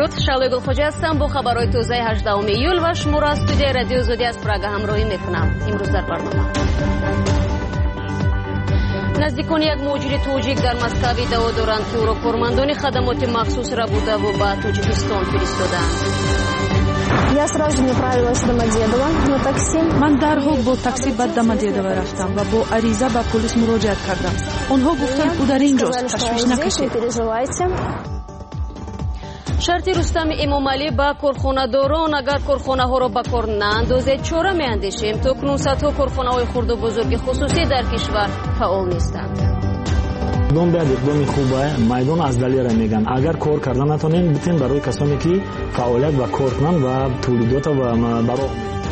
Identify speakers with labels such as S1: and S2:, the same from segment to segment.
S1: شعله گلخوجی هستم با خبرهای تازه 18 ایول و شما را از استودیوی رادیو زودی از پراگ همراهی میکنم. امروز در برنامه نزدیکان یک مهاجر تاجیک در مسکو دعوا دارند که او را کارمندان خدمات مخصوص را بوده و به تاجیکستان فرستادند.
S2: Я сразу направилась в Домодедово на такси.
S3: من درحال با تاکسی به دمدیدوو رفتم و با عریضه به پلیس مراجعه کردم. آنها گفتند او در اینجاست، تشویش نکشید.
S1: شرط رستم امامعلی با کارخانه‌داران اگر کارخانه‌ها را به کار ناندازد چاره می‌اندیشیم. تاکنون صدها کارخانه‌های خرد و بزرگ خصوصی در کشور فعال نیستند.
S4: اقدام باید اقدام خوبه. میدان از دلیل میگن اگر کار کردن نتونین بتین برای کسانی که فعالیت و کار کنن و تولیدات و برای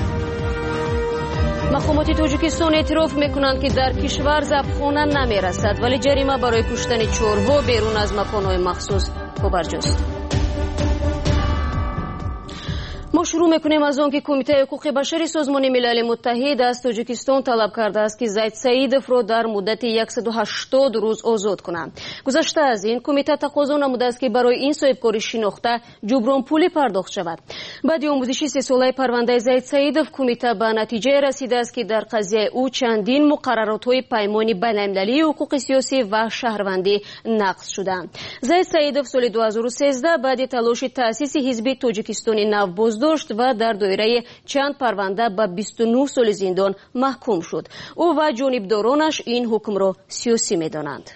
S1: مقامات تاجیکستان اعتراف میکنند که در کشور ضبطخانه نمیرسد ولی جریمه برای کشتن چورها بیرون از مکان‌های مخصوص پابرجاست. ما شروع میکنیم از آن که کمیته حقوق بشر سازمان ملل متحد از تاجیکستان طلب کرده است که زید سعیدov را در مدت 180 روز آزاد کنند. گذشته از این کمیته تقاضا نموده است که برای این صاحبکاری شناخته جبران پولی پرداخت شود. بعد آموزش 3 ساله پرونده زید سعیدov کمیته به نتیجه رسیده است که در قضیه او چندین مقررات‌های پیمان بین‌المللی حقوق سیاسی و شهروندی نقض شدند. زید سعیدov سال 2013 بعد تلاش تأسیس حزب تاجیکستان نو داشت و در دایره چند پرونده به 29 سال زندان محکوم شد. او و جانبدارانش این حکم را سیاسی می‌دانند.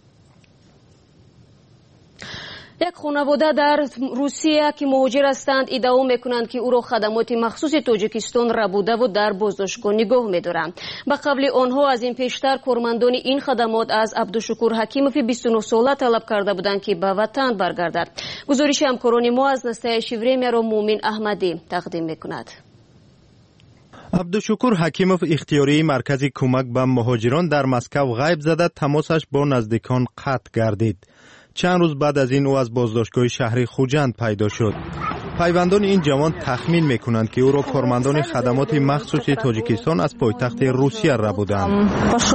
S1: یک خانواده در روسیه که مهاجر هستند ادعا میکنند که او را خدمات مخصوص تاجیکستان را بوده و در بازداشتگاه نگاه می‌دارند. به قبل آنها از این پیشتر کارمندان این خدمات از عبدالشکور حکیموف 29 ساله طلب کرده بودند که به وطن برگردد. گزارش همکاران ما از نسته شیوری را مومن احمدی تقدیم میکند.
S5: عبدالشکور حکیموف اختیاری مرکز کمک به مهاجران در مسکو غیب زده تماسش با نزدیکان قطع گردید. چند روز بعد از این او از بازداشتگاه شهری خوجند پیدا شد. پیوندان این جوان تخمین میکنند که او را کارمندان خدمات مخصوص تاجیکستان از پایتخت روسیه را بودند.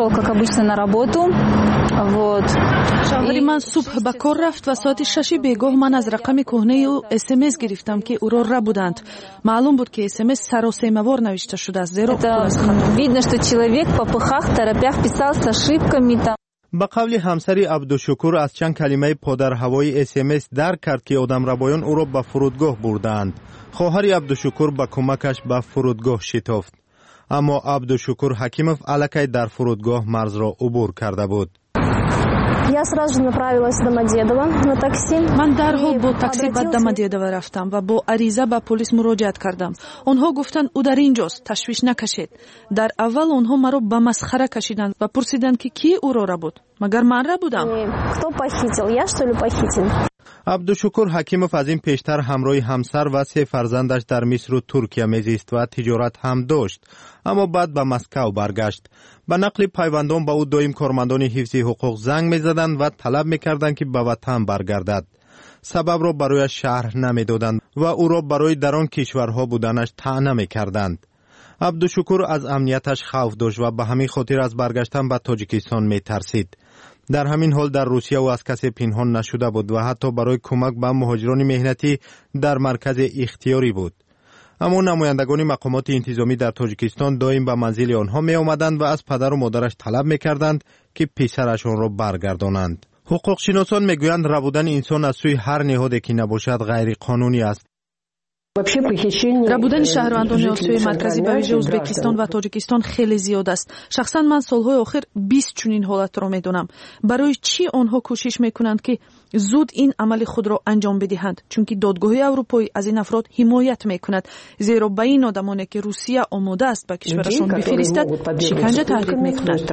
S3: شوهر من صبح به کار رفت و ساعت 6 بیگاه من از رقم کهنه او SMS گرفتم که او را بودند. معلوم بود که SMS سراسیمه‌وار نوشته شده است. زیرا
S2: видно, что человек по пыхах торопях писал с ошибками там.
S5: به قول همسری عبدالشکور از چند کلمه پادر هوای SMS درک کرد که آدم ربایان او را به فرودگاه بردند. خواهر عبدالشکور به کمکش به فرودگاه شتافت. اما عبدالشکور حکیموف الکی در فرودگاه مرز را عبور کرده بود.
S2: Я сразу же направилась в Домодедово на такси.
S3: من درحال با تاکسی به دمدیدوو رفتم و با عریضه به پلیس مراجعه کردم. آنها گفتند او در اینجاست، تشویش نکشید. در اول آنها مرا به مسخره کشیدند و پرسیدند که کی او را بود. مگر من را بودم؟
S2: Кто похитил? Я что ли похитил?
S5: عبدالشکور حکیموف از این پیشتر همراه همسر و 3 فرزندش در مصر و ترکیه میزیست و تجارت هم داشت، اما بعد به مسکو برگشت. به نقل پیوندان با او دائم کارمندان حفظ حقوق زنگ میزدند و طلب میکردند که به وطن برگردد. سبب را برای شهر نمیدادند و او را برای در آن کشورها بودنش طعنه میکردند. عبدالشکور از امنیتش خوف داشت و به همین خاطر از برگشتن به تاجیکستان میترسید. در همین حال در روسیه او از کسی پنهان نشده بود و حتی برای کمک به مهاجران مهنتی در مرکز اختیاری بود. اما نمایندگان مقامات انتظامی در تاجیکستان دائم به منزل آنها می آمدند و از پدر و مادرش طلب می کردند که پسرشان را برگردانند. حقوق شناسان می گویند ربودن انسان از سوی هر نهادی که نباشد غیر قانونی است.
S3: ربودن شهروندان آسیای مرکزی به ویژه ازبکستان و تاجیکستان خیلی زیاد است. شخصا من سالهای آخر 20 چنین حالت را میدونم. برای چی آنها کوشش میکنند که زود این عمل خود را انجام بدهند؟ چون که دادگاه اروپایی از این افراد حمایت میکند، زیرا به این آدمانی که روسیه آماده است به کشورشان بفرستد شکنجه تحریک میکند.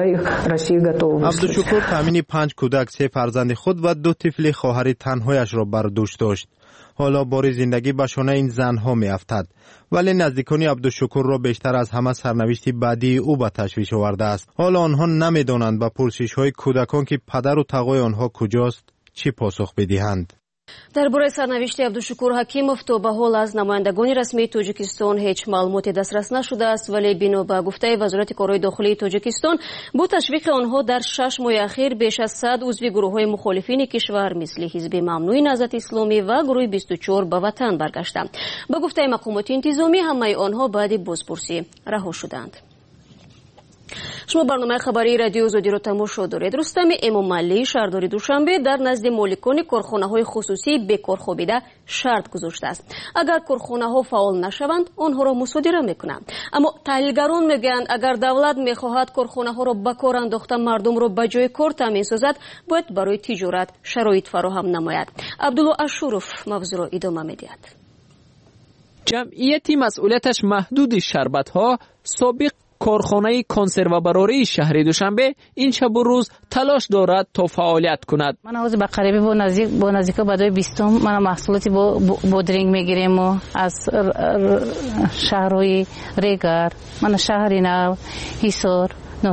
S5: عبدالشکور تامین 5 کودک، 3 فرزند خود و 2 طفل خواهر تنهایش را بر دوش داشت. حالا بار زندگی به شانه این زنها می افتد، ولی نزدیکان عبدالشکور را بیشتر از همه سرنوشت بعدی او به تشویش آورده است. حالا آنها نمی دانند با پرسش های کودکان که پدر و تقوی آنها کجاست چی پاسخ بدهند.
S1: درباره سرنوشت عبدالشکور حکیمов تا به حال از نمایندگان رسمی تاجیکستان هیچ معلوماتی دسترس نشده است، ولی بنا به گفته وزارت کارهای داخلی تاجیکستان با تشویق آنها در 6 ماه اخیر بیش از 100 عضو گروه‌های مخالفین کشور مثل حزب ممنوع نهضت اسلامی و گروه 24 به وطن برگشتند. به گفته مقامات انتظامی همه آنها بعد بازپرسی رها شدند. شما برنامه خبری رادیو آزادی را تماشا دارید. رستم امامعلی شهردار دوشنبه در نزد مالکان کارخانه‌های خصوصی بیکار خوابیده شرط گذاشته است. اگر کارخانه‌ها فعال نشوند آنها را مصادره می‌کنند. اما تحلیلگران میگویند اگر دولت می‌خواهد کارخانه‌ها را به کار انداخته مردم را به جای کار تامین سازد، باید برای تجارت شرایط فراهم نماید. عبدالله اشورف موضوع را ادامه می‌دهد.
S6: جمعیتی مسئولیتش محدود شربت‌ها سابق کارخانه کنسرو براری شهر دوشنبه این شب و روز تلاش دارد تا فعالیت کند.
S2: من از بقریبی با نزدیک بدوی 20 من محصولاتی با درینگ میگیریم و از شهرهای ریگر من شهری نو حصار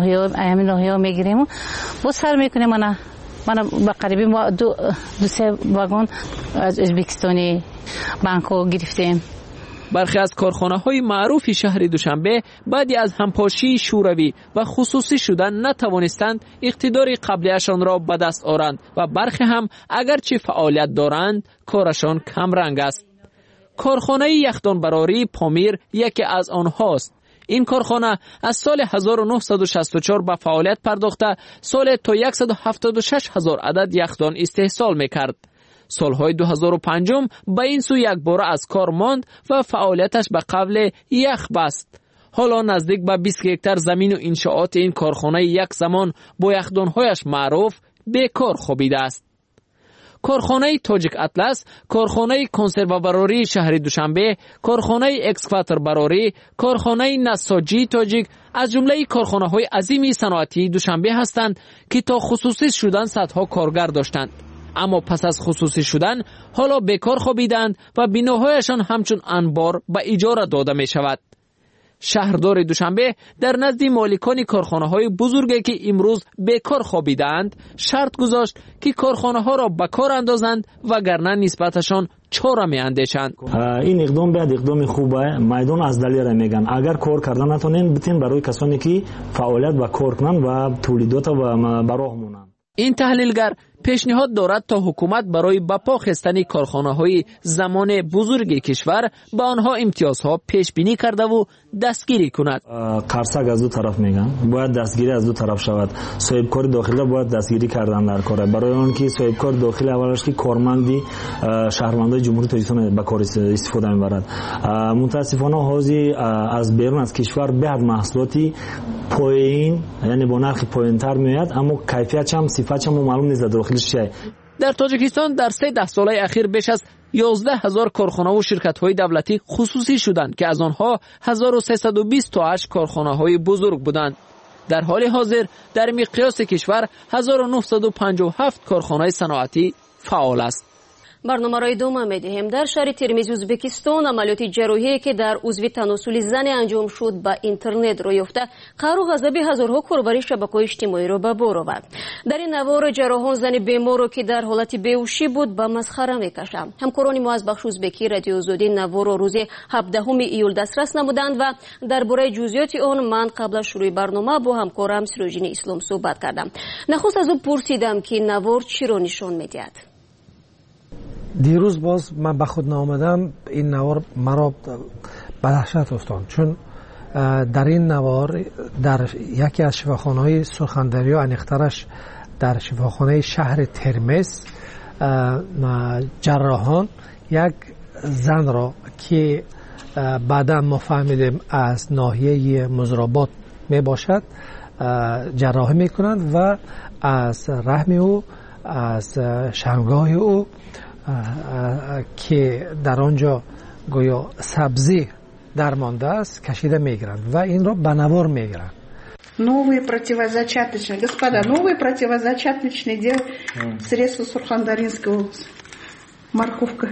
S2: نهیا میگیریم با سر میکنیم. من بقریبی دو سه واگن از ازبکستانی بانکو گرفتیم.
S6: برخی از کارخانه‌های معروف شهر دوشنبه بعدی از همپاشی شوروی و خصوصی شدن نتوانستند اقتدار قبلیشان را به دست آورند و برخی هم اگرچه فعالیت دارند کارشان کم رنگ است. کارخانه یخدان براری پامیر یکی از آنهاست. این کارخانه از سال 1964 به فعالیت پرداخته سال تا 176,000 عدد یخدان استحصال می‌کرد. سالهای 2005 به این سو یک بار از کار ماند و فعالیتش به قبل یخ بست. حالا نزدیک به 20 هکتار زمین و انشاءات این کارخانه یک زمان با یخدانهایش معروف بیکار خوابیده است. کارخانه تاجیک اطلس، کارخانه کنسرو براری شهر دوشنبه، کارخانه اکسکواتور براری، کارخانه نساجی تاجیک از جمله کارخانه‌های عظیم صنعتی دوشنبه هستند که تا خصوصی شدن صدها کارگر داشتند. اما پس از خصوصی شدن حالا بیکار خوابیدند و بناهایشان همچون انبار به اجاره داده می شود. شهردار دوشنبه در نزد مالکان کارخانه‌های بزرگی که امروز بیکار خوابیدند شرط گذاشت که کارخانه‌ها را به کار اندازند وگرنه نسبتشان چاره می اندیشند.
S4: این اقدام باید اقدام خوبه. میدان از دلیل میگن اگر کار کردن نتونین بتین برای کسانی که فعالیت و کار کنن و تولیدات و براه مونن.
S6: این تحلیلگر پیشنهاد دارد تا حکومت برای بپا خستن کارخانه‌های زمان بزرگ کشور به آنها امتیازها پیش بینی کرده و دستگیری کند.
S4: قرصک از دو طرف میگن باید دستگیری از دو طرف شود. صاحب کار داخلی باید دستگیری کردن در کار. برای اون که صاحب کار داخلی اولش که کارمندی شهروندای جمهوری تاجیکستان به کار استفاده میبرد. متاسفانه حاضی از بیرون از کشور بعد محصولاتی پایین یعنی با نرخ پایینتر میاد اما کیفیتش هم صفتش هم معلوم نیست داخلش چیه.
S6: در تاجیکستان در 3 ساله اخیر بیش از 11,000 کارخانه و شرکت‌های دولتی خصوصی شدند که از آنها 1320 تاش کارخانه‌های بزرگ بودند. در حال حاضر در مقیاس کشور 1957 کارخانه صنعتی فعال است.
S1: برنامه را ادامه می‌دهیم. در شهر ترمیز ازبکستان عملیات جراحی که در عضو تناسل زن انجام شد به اینترنت را یافته قهر و غضب هزارها کاربر شبکه‌های اجتماعی را به بار آورد. در این نوار جراحان زن بیمار را که در حالت بیهوشی بود به مسخره می‌کشند. همکاران ما از بخش ازبکی رادیو آزادی نوار را روز 17 ایول دسترس نمودند و درباره جزئیات آن من قبل از شروع برنامه با همکارم سیروجین اسلام صحبت کردم. نخست از او پرسیدم که نوار چی را نشان می‌دهد.
S7: دیروز باز من به خود نآمدم این نوار مرا به دهشت افتاد چون در این نوار در یکی از شفاخانه‌های سرخندریا انیخترش در شفاخانه شهر ترمیز جراحان یک زن را که بعدا ما فهمیدیم از ناحیه مزرابات می باشد جراحی می کنند و از رحم او از شرمگاه او که در آنجا گویا سبزی درمانده است کشیده میگیرند و این را به نوار میگیرند.
S8: Новые противозачаточные, господа, новые противозачаточные делают средства Сурхандаринской области. Морковка.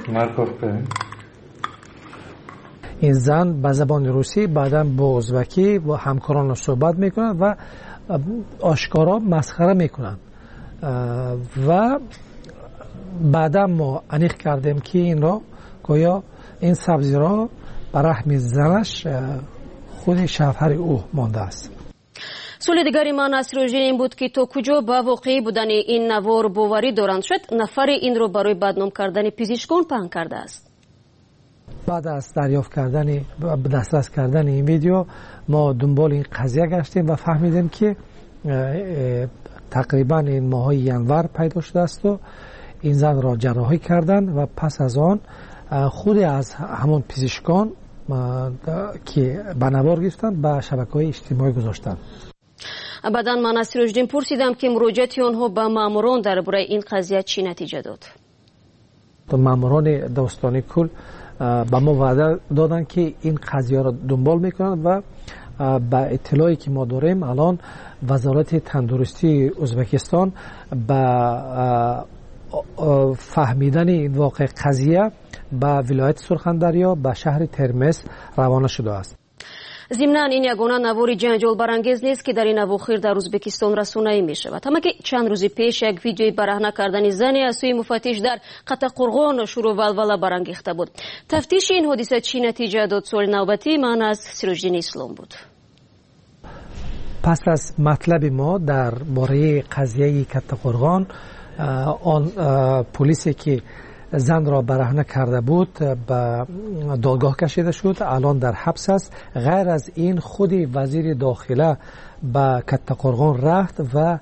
S7: این زن به زبان روسی بعدا با ازبکی با همکاران صحبت میکنند و آشکارا مسخره میکنند و بعدا ما انیخ کردیم که این را گویا این سبزی را به رحم زنش خود شوهر او مانده است.
S1: سوال دیگری من از روژه این بود که تا کجا با واقعی بودن این نوار باوری دارند شد نفر این رو برای بدنام کردن پزشکان پهن کرده است.
S7: بعد از دریافت کردن دسترس کردن این ویدیو ما دنبال این قضیه گشتیم و فهمیدیم که تقریبا این ماه ینور پیدا شده است و این زن را جراحی کردن و پس از آن خود از همون پزشکان که به نوار گرفتن به شبکه‌های اجتماعی گذاشتن.
S1: بعداً من از سیروجدین پرسیدم که مراجعت آنها به ماموران درباره این قضیه چی نتیجه داد.
S7: ماموران داستانی کل به ما وعده دادن که این قضیه را دنبال میکنند و به اطلاعی که ما داریم الان وزارت تندرستی ازبکستان به فهمیدن این واقع قضیه به ولایت سرخندریا به شهر ترمز روانه شده است.
S1: ضمناً این یگانه نوار جنجال برانگیز نیست که در این اواخر در ازبکستان رسانه‌ای می‌شود. اما که چند روز پیش یک ویدیوی برهنه کردن زنی از سوی مفتش در قطع‌قرغان شروع ولوله برانگیخته بود. تفتیش این حادثه چی نتیجه داد؟ سوال نوبتی من از سیروجدین اسلام بود.
S7: پس از مطلب ما در باره قضیه قطع‌قرغان آن پلیسی که زن را برهنه کرده بود به دادگاه کشیده شد، الان در حبس است. غیر از این خود وزیر داخله به قطع‌قرغان رفت و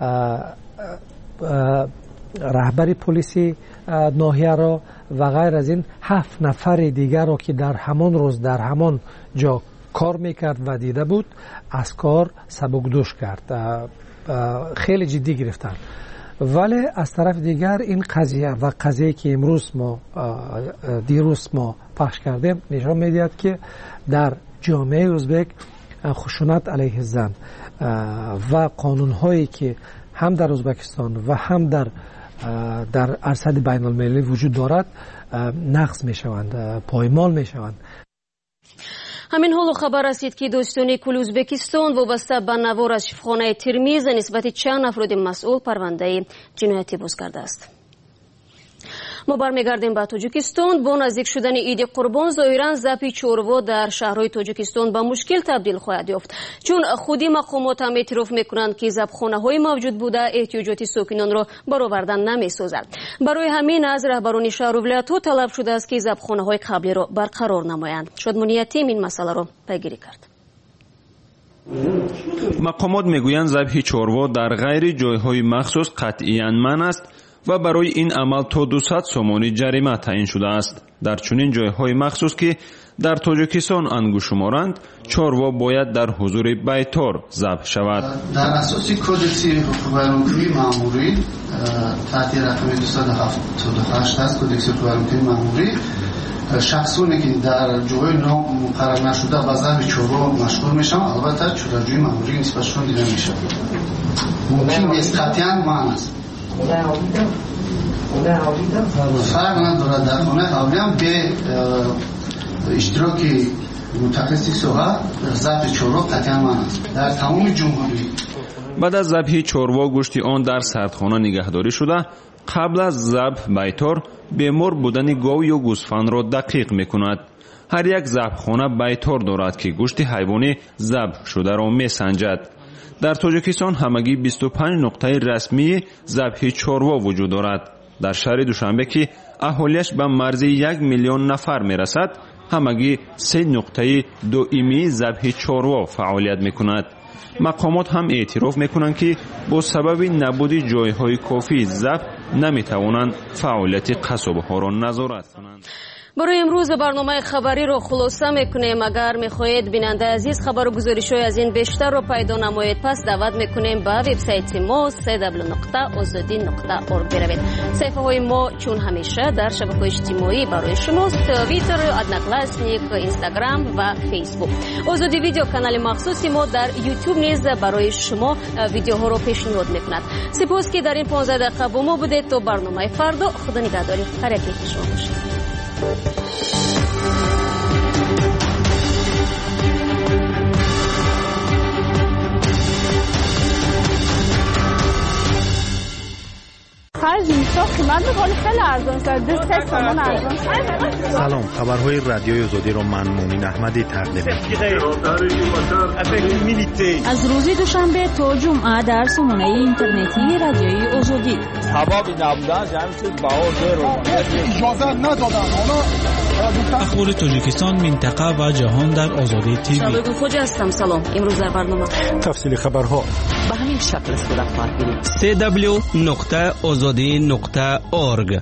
S7: رهبر پلیسی ناحیه را و غیر از این 7 نفر دیگر را که در همان روز در همان جا کار میکرد و دیده بود از کار سبکدوش کرد، خیلی جدی گرفتن. ولی از طرف دیگر این قضیه و قضیه که امروز ما دیروز ما پخش کردیم نشان میدهد که در جامعه ازبک خشونت علیه زن و قانون‌هایی که هم در ازبکستان و هم در ارصد بین المللی وجود دارد نقض میشوند، پایمال میشوند.
S1: همین حال خبر رسید که دوستان کل ازبکستان وابسته به نوار از شفاخانه ترمیز نسبت چند افراد مسئول پرونده جنایتی باز کرده است. ما برمیگردیم به تاجیکستان. با نزدیک شدن عید قربان ظاهرا ذبح چوروا در شهرهای تاجیکستان به مشکل تبدیل خواهد یافت، چون خودی مقامات هم اعتراف میکنند که ذبحخانه‌های موجود بوده احتیاجات ساکنان را برآوردن نمیسازد. برای همین از رهبران شهر و ولایت‌ها طلب شده است که ذبحخانه‌های قبلی را برقرار نمایند. شادمانی یتیم این مسئله را پیگیری کرد.
S9: مقامات میگویند ذبح چوروا در غیر جایهای مخصوص قطعاً منع است و برای این عمل تا 200 سومانی جریمه تعیین شده است. در چنین جایهای مخصوص که در تاجیکستان انگوش شمارند، چوروا باید در حضور بیطار ذبح شود.
S10: در اساس کدکس حقوق‌العمومی مأموری تحت رقم 278 است، کدکس حقوق‌العمومی مأموری، شخصانی که در جای نام مقرر نشده و ذبح چوروا مشغول میشن البته چورجوی مأموری نسبتشون دیده میشه. ممکن نیست قطعاً منع است. فرق ندارد در خانه حالی هم به اشتراک متخصص صحت ذبح چوروا قطعا منع است در تمام جمهوری.
S9: بعد از ذبح چوروا گوشت آن در سردخانه نگهداری شده. قبل از ذبح بیطار بیمار بودن گاو یا گوسفند را دقیق میکند. هر یک ذبحخانه بیطار دارد که گوشت حیوانی ذبح شده را میسنجد. در تاجیکستان همگی 25 نقطه رسمی ذبح چوروا وجود دارد. در شهر دوشنبه که اهالیش به مرز 1 میلیون نفر میرسد، همگی 3 نقطه دائمی ذبح چوروا فعالیت میکند. مقامات هم اعتراف میکنند که با سبب نبود جایهای کافی ذبح نمیتوانند فعالیت قصابها را نظارت کنند.
S1: برای امروز برنامه خبری رو خلاصه میکنیم. اگر میخواهید بیننده عزیز خبر و گزارش‌های از این بیشتر رو پیدا نمایید، پس دعوت میکنیم به وبسایت ما www.azadi.org بروید. صفحه های ما چون همیشه در شبکه‌های اجتماعی برای شماست: توییتر، ادناکلاسنیک، اینستاگرام و فیسبوک. آزادی ویدیو کانال مخصوصی ما در یوتیوب نیز برای شما ویدیوها رو پیشنهاد میکند. سپاس که در این 15 دقیقه با ما بودید. تا برنامه فردا، خدا نگهداری. هر یکی شما باشید.
S11: هر جنسا قیمت
S5: سلام، خبرهای رادیوی آزادی را من مومن احمدی تقدیم
S11: از روز دوشنبه تا جمعه در سامانه اینترنتی رادیوی آزادی.
S12: اجازه ندادن اخبار تاجیکستان، منطقه و جهان در آزادی تیوی.
S1: شبکه خوجا هستم. سلام. امروز در برنامه
S12: تفصیل خبرها
S6: به همین شکل صورت خواهد گرفت.
S12: www.azadi.org.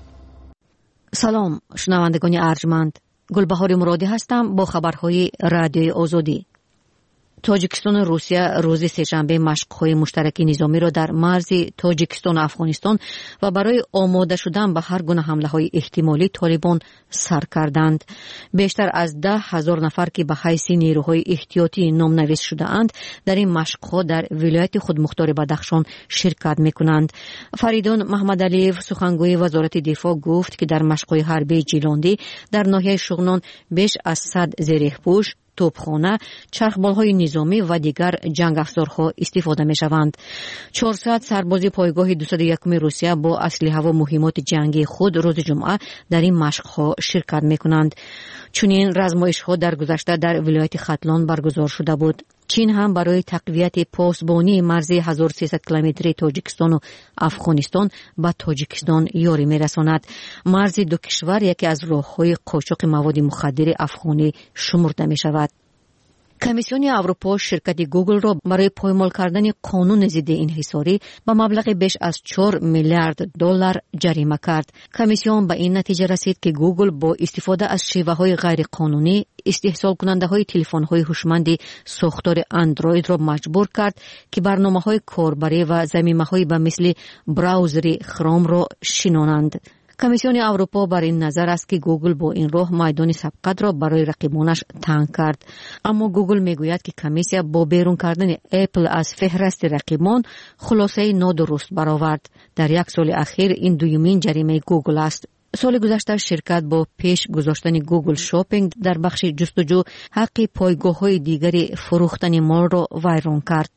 S1: سلام شنوندگان ارجمند، گلبهار مرادی هستم با خبرهای رادیوی آزادی. تاجیکستان و روسیه روز سه‌شنبه مشق‌های مشترک نظامی را در مرز تاجیکستان و افغانستان و برای آماده شدن به هر گونه حمله‌های احتمالی طالبان سر کردند. بیشتر از 10,000 نفر که به حیث نیروهای احتیاطی نامنویس شده‌اند در این مشق‌ها در ولایت خودمختار بدخشان شرکت می‌کنند. فریدون محمد علیف سخنگوی وزارت دفاع گفت که در مشق‌های حربی جیلاندی در ناحیه شغنان بیش از 100 زره‌پوش، توپخانه، چرخبال‌های نظامی و دیگر جنگ افزارها استفاده می‌شوند. 400 سرباز پایگاه 201 روسیه با اسلحه و مهمات جنگی خود روز جمعه در این مشق‌ها شرکت می‌کنند. چنین رزمایش‌ها در گذشته در ولایت ختلان برگزار شده بود. چین هم برای تقویت پاسبانی مرز 1300 کیلومتری تاجیکستان و افغانستان به تاجیکستان یاری می‌رساند. مرز دو کشور یکی از راه‌های قاچاق مواد مخدر افغانی شمرده می‌شود. کمیسیون اروپا شرکت گوگل را برای پایمال کردن قانون ضد انحصاری به مبلغ بیش از 4 میلیارد دلار جریمه کرد. کمیسیون به این نتیجه رسید که گوگل با استفاده از شیوه‌های غیر قانونی استحصال کننده‌های تلفن‌های هوشمند ساختار اندروید را مجبور کرد که برنامه‌های کاربری و ضمیمه‌های به مثل براوزر خروم را شنانند. کمیسیون اروپا بر این نظر است که گوگل با این راه میدان سبقت را برای رقیبانش تنگ کرد. اما گوگل میگوید که کمیسیون با بیرون کردن اپل از فهرست رقیبان خلاصه نادرست برآورد. در یک سال اخیر این دومین جریمه گوگل است. سال گذشته شرکت با پیش گذاشتن گوگل شاپینگ در بخش جستجو حق پایگاه‌های دیگری فروختن مال را ویران کرد.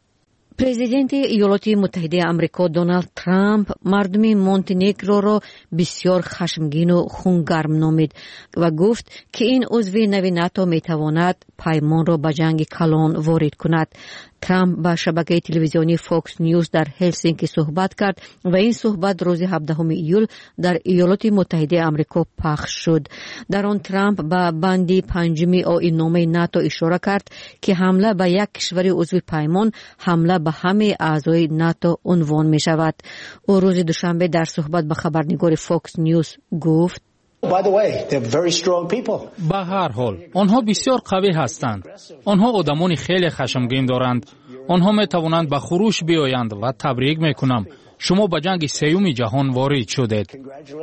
S1: پرزیدنت ایالات متحده آمریکا دونالد ترامپ مردم مونتنگرو را بسیار خشمگین و خونگرم نامید و گفت که این عضو نو ناتو میتواند پیمان را به جنگ کلان وارد کند. ترامپ با شبکه تلویزیونی فوکس نیوز در هلسینکی صحبت کرد و این صحبت روز 17 ایول در ایالات متحده آمریکا پخش شد. در آن ترامپ به بند 5 آیین‌نامه ناتو اشاره کرد که حمله به یک کشور عضو پیمان حمله به همه اعضای ناتو عنوان می شود. او روز دوشنبه در صحبت به خبرنگار فوکس نیوز گفت:
S12: به هر حال آنها بسیار قوی هستند. آنها آدمان خیلی خشمگین دارند. آنها می توانند به خروش بیایند و تبریک می کنم. شما به جنگ سوم جهان وارد شدید.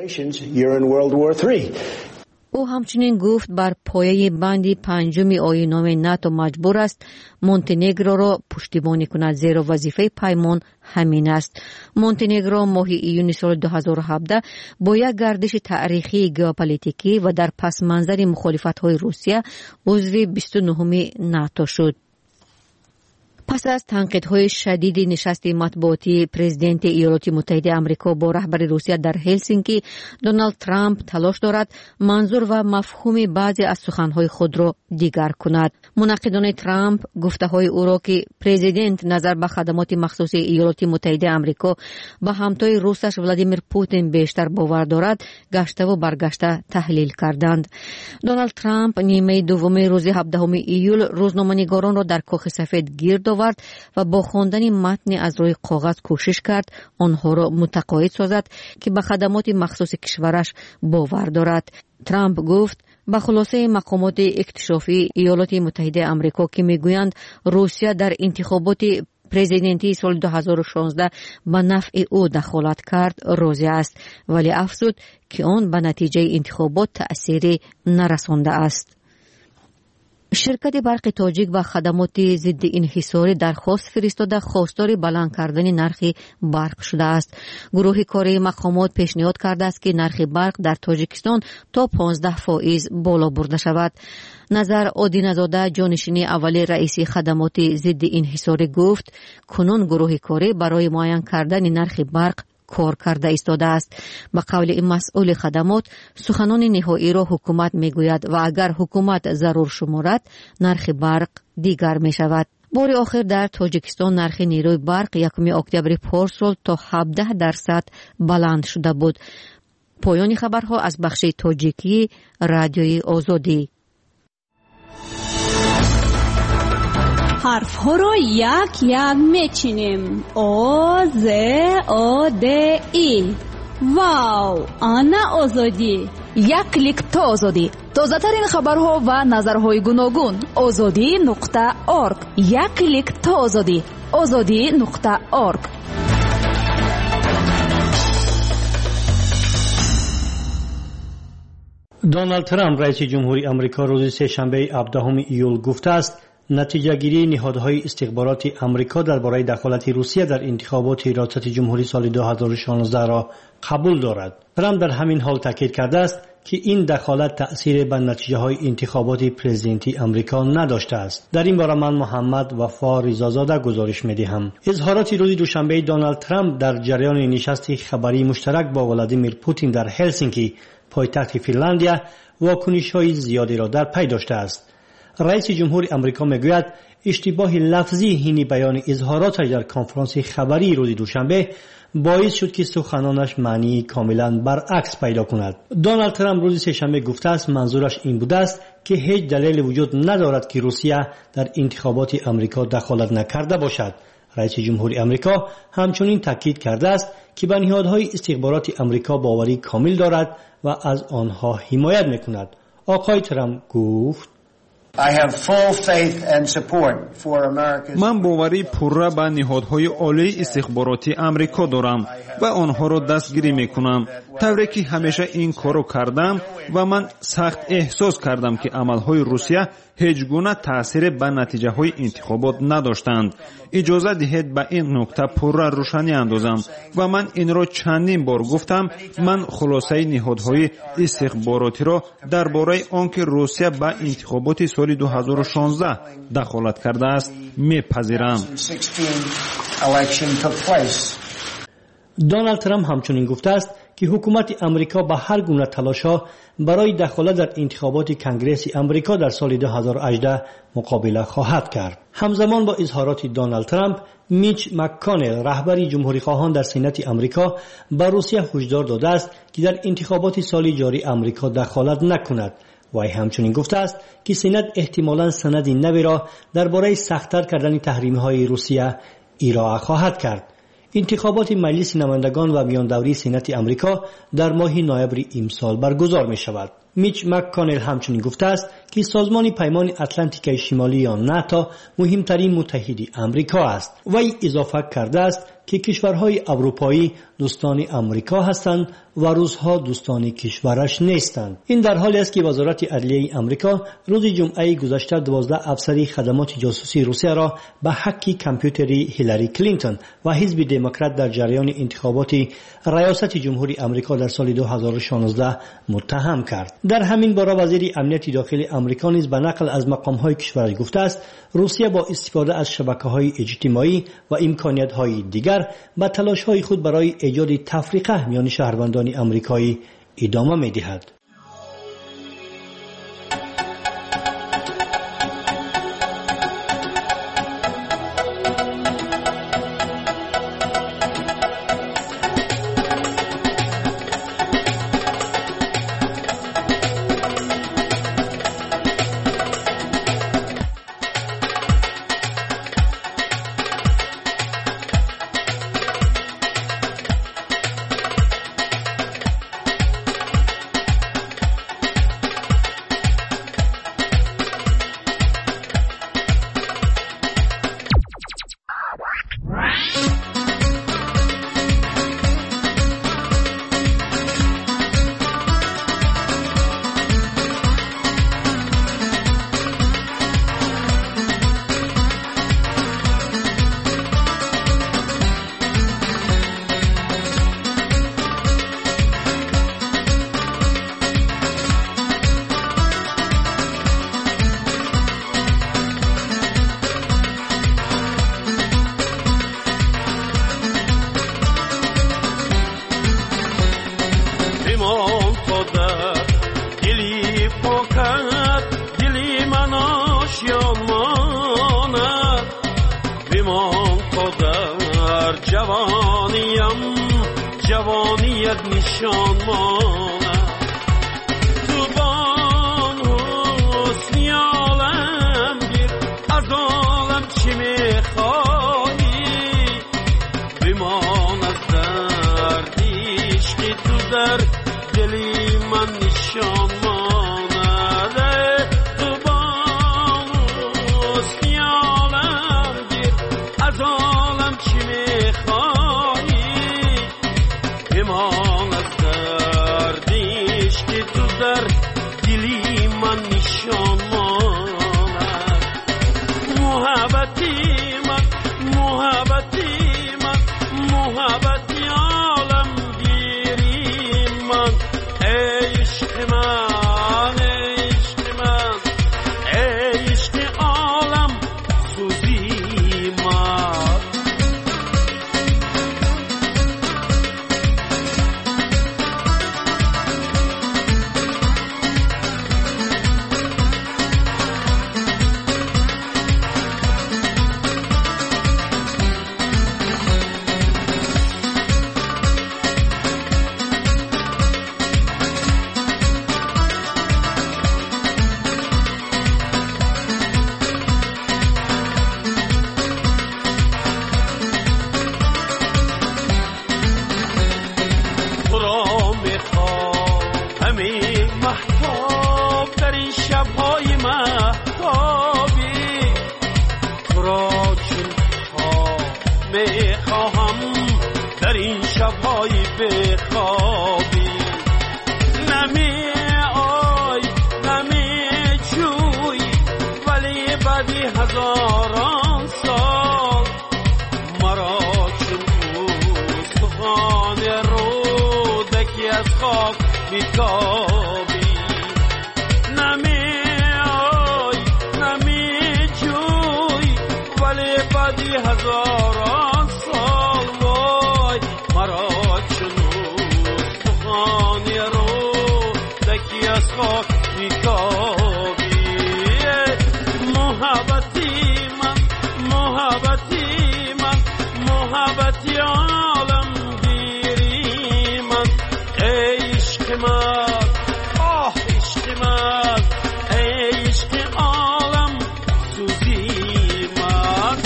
S1: او همچنین گفت بر پایه بند 5 آیین‌نامه ناتو مجبور است مونتنگرو را پشتیبانی کند، زیرا وظیفه پیمان همین است. مونتنگرو ماه ایون سال 2017 با یک گردش تاریخی ژئوپلیتیکی و در پس منظر مخالفت‌های روسیه عضو 29 ناتو شد. پس از تنقیدهای شدید نشست مطبوعاتی پرزیدنت ایالات متحده آمریکا با رهبر روسیه در هلسینکی، دونالد ترامپ تلاش دارد منظور و مفهوم بعضی از سخنهای خود را دیگر کند. منقدان ترامپ گفته‌های او را که پرزیدنت نظر به خدمات مخصوص ایالات متحده آمریکا به همتای روسش ولادیمیر پوتین بیشتر باور دارد گشته و برگشته تحلیل کردند. دونالد ترامپ نیمه دوم روز 17 ایول روزنامه‌نگاران را در کاخ سفید گرد آورد و با خواندن متن از روی کاغذ کوشش کرد آنها را متقاعد سازد که به خدمات مخصوص کشورش باور دارد. ترامپ گفت به خلاصه مقامات اکتشافی ایالات متحده آمریکا که میگویند روسیه در انتخابات پرزیدنتی سال 2016 به نفع او دخالت کرد راضی است، ولی افزود که آن به نتیجه انتخابات تأثیری نرسانده است. شرکت برق تاجیک و خدمات ضد انحصاری درخواست فرستاده خواستار بلند کردن نرخ برق شده است. گروه کاری مقامات پیشنهاد کرده است که نرخ برق در تاجیکستان تا 15% بالا برده شود. نظر آدینزاده جانشین اول رئیس خدمات ضد انحصاری گفت کنون گروه کاری برای معین کردن نرخ برق
S13: کار کرده ایستاده است. به قول این مسئول خدمات، سخنان نهایی را حکومت میگوید و اگر حکومت ضرور شمارد نرخ برق دیگر می شود. بار آخر در تاجیکستان نرخ نیروی برق 1 اکتبر پارسال تا 17% بلند شده بود. پایان خبرها از بخش تاجیکی رادیوی آزادی.
S11: حرف ها را یک یک میچینیم. آ ز آ د ای. واو، آنا آزادی.
S14: یک کلیک تا آزادی. تازه ترین خبرها و نظرهای گوناگون. azadi.org. یک کلیک تا آزادی. azadi.org.
S15: دونالد ترامپ رئیس جمهوری آمریکا روز سه‌شنبه 17 ایول گفته است نتیجه گیری نهادهای استخباراتی آمریکا درباره دخالت روسیه در انتخابات ریاست جمهوری سال 2016 را قبول دارد. ترامپ در همین حال تاکید کرده است که این دخالت تأثیر بر نتیجه های انتخابات پرزیدنتی آمریکا نداشته است. در این باره من محمد وفا رضازاده گزارش می‌دهم. اظهارات روز دوشنبه دونالد ترامپ در جریان نشست خبری مشترک با ولادیمیر پوتین در هلسینکی پایتخت فنلاندیا واکنش‌های زیادی را در پی داشته است. رئیس جمهور آمریکا میگوید اشتباه لفظی این بیان اظهاراتش در کنفرانس خبری روز دوشنبه باعث شد که سخنانش معنی کاملا برعکس پیدا کند. دونالد ترامپ روز سه‌شنبه گفته است منظورش این بوده است که هیچ دلیل وجود ندارد که روسیه در انتخابات آمریکا دخالت نکرده باشد. رئیس جمهور آمریکا همچنین تاکید کرده است که به نهادهای استخباراتی آمریکا باوری کامل دارد و از آنها حمایت میکند. آقای ترامپ گفت
S9: من باوری پورا به نهادهای عالی استخباراتی آمریکا دارم و آنها را دستگیری میکنم، طوری که همیشه این کارو کردم و من سخت احساس کردم که عملهای روسیه هیچ گونه تأثیر به نتیجه های انتخابات نداشتند. اجازه دهید به این نکته پورا روشنی اندازم و من این را چندین بار گفتم. من خلاصه نهادهای استخباراتی را درباره آنکه روسیه به انتخابات سال 2016 دخالت کرده است میپذیرم.
S15: دونالد ترامپ همچنین گفته است که حکومت آمریکا به هر گونه تلاش‌ها برای دخالت در انتخابات کنگره آمریکا در سال 2018 مقابله خواهد کرد. همزمان با اظهارات دونالد ترامپ، میچ مک‌کانل رهبر جمهوری‌خواهان در سنت آمریکا به روسیه هشدار داده است که در انتخابات سال جاری آمریکا دخالت نکند. وی همچنین گفته است که سنت احتمالاً سند نوی را درباره سخت‌تر کردن تحریم‌های روسیه ارائه خواهد کرد. انتخابات مجلس نمایندگان و میان دوری سنت آمریکا در ماه نوامبر امسال برگزار می شود. میچ مک‌کانل همچنین گفته است که سازمان پیمان اتلانتیک شمالی یا ناتو مهمترین متحد آمریکا است. وی اضافه کرده است که کشورهای اروپایی دوستان آمریکا هستند و روس‌ها دوستان کشورش نیستند. این در حالی است که وزارت عدلیه آمریکا روز جمعه گذشته 12 افسر خدمات جاسوسی روسیه را به حق کامپیوتری هیلاری کلینتون و حزب دموکرات در جریان انتخابات ریاست جمهوری آمریکا در سال 2016 متهم کرد. در همین باره وزیر امنیت داخلی آمریکا نیز به نقل از مقام‌های کشورش گفته است روسیه با استفاده از شبکه‌های اجتماعی و امکانیت‌های دیگر به تلاش‌های خود برای ایجاد تفریقه میان شهروندان آمریکایی ادامه می‌دهد.
S16: جوانیم جوانیت نشان مانم تو بان حسنی عالمگیر از عالم چی میخواهی بمان از دردیش که تو در دلی من نشان مانده تو بان حسنی عالمگیر از عالم چی میخواهی بمان از دردیش که تو در دلی من نشان ماند محبتی من محبتی من محبتی عالمگیری من عشق من عشق من عشق عالم سوزی من هزاران سال مرا چون استخوان رودکی از خاک میتابی نمی آی نمی جوی ولی بعدی هزاران سال وای مرا چون استخوان رودکی از خاک میتابی محبتی عالمگیری من عشق من آه عشق من عشق عالم سوزی من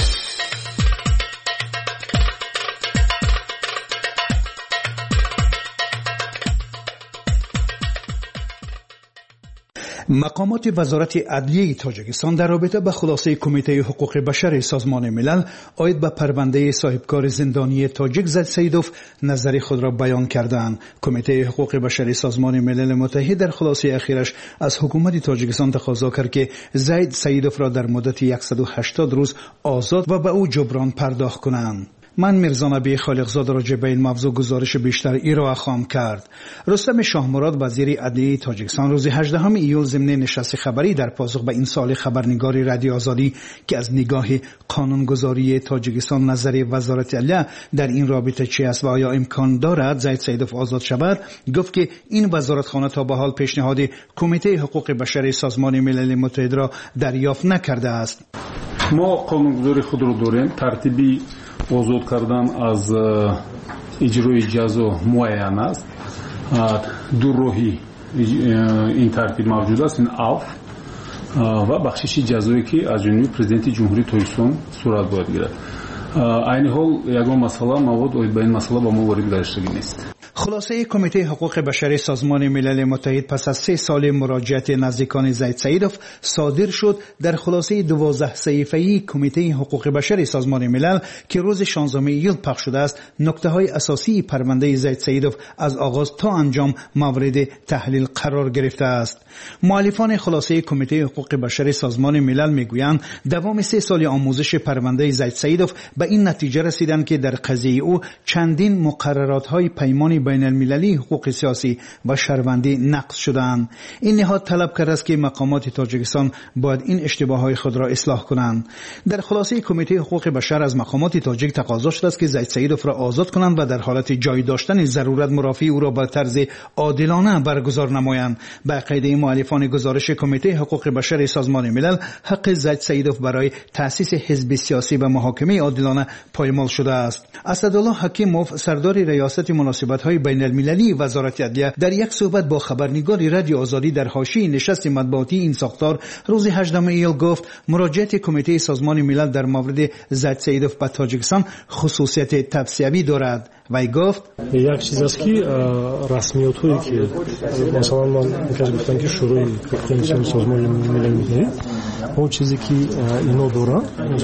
S17: مقامات وزارت عدلیه تاجیکستان در رابطه با خلاصه کمیته حقوق بشر سازمان ملل عاید به پرونده صاحبکار زندانی تاجیک زید سیدوف نظر خود را بیان کردند. کمیته حقوق بشر سازمان ملل متحد در خلاصه اخیرش از حکومت تاجیکستان تقاضا کرد که زید سیدوف را در مدت 180 روز آزاد و به او جبران پرداخت کنند. من میرزا نبی خالقزاد راجع به این موضوع گزارش بیشتر ارائه خواهم کرد. رستم شاهمراد وزیر عدلیه تاجیکستان روز 18 ایول ضمن نشست خبری در پاسخ به این سوال خبرنگار رادیو آزادی که از نگاه قانونگذاری تاجیکستان نظر وزارت عدلیه در این رابطه چه است و آیا امکان دارد زید سیدوف آزاد شود، گفت که این وزارتخانه تا به حال پیشنهاد کمیته حقوق بشر سازمان ملل متحد را دریافت نکرده است.
S18: ما قانونگذاری خود را داریم. ترتیبی آزاد کردن از اجرای جزا معین است. دو راهی این ترتیب موجود است، این عفو و بخشش جزایی که از جانب پرزیدنت جمهوری تاجیکستان صورت باید گیرد. عین حال یگان مسئله مواد و به این مسئله با ما وارد گشتگی نیست.
S17: خلاصه کمیته حقوق بشر سازمان ملل متحد پس از 3 سال مراجعت نزدیکان زید سیدوف صادر شد در خلاصه 12 صفحه‌ای کمیته حقوق بشر سازمان ملل که روز 16 ایول پخش شده است، نکته‌های اساسی پرونده زید سیدوف از آغاز تا انجام مورد تحلیل قرار گرفته است. مؤلفان خلاصه کمیته حقوق بشر سازمان ملل میگویند دوام 3 سال آموزش پرونده زید سیدوف به این نتیجه رسیدند که در قضیه او چندین مقررات‌های پیمان بین المللی حقوق سیاسی و شهروندی نقض شدند. این نهاد طلب کرده است که مقامات تاجیکستان باید این اشتباهات خود را اصلاح کنند. در خلاصه کمیته حقوق بشر از مقامات تاجیک تقاضا شده است که زید سیدوف را آزاد کنند و در حالت جای داشتن ضرورت مرافع او را به طرز عادلانه برگزار نمایند. به عقیده مؤلفان گزارش کمیته حقوق بشر سازمان ملل، حق زید سیدوف برای تأسیس حزب سیاسی و محاکمه عادلانه پایمال شده است. اسدالله حکیموف، سردار ریاست مناسبت‌های بین المللی وزارت عدلیه، در یک صحبت با خبرنگار رادیو آزادی در حاشیه نشست مطبوعاتی این ساختار روز 18 ایول گفت مراجعه کمیته سازمان ملل در مورد زید سیدوف به تاجیکستان خصوصیت توصیوی دارد. وی گفت
S19: یک چیز است که رسمیت‌هایی که مثلا من گفتم که شروع کمیته سازمان ملل می‌کنه، اون چیزی که اینا دارن،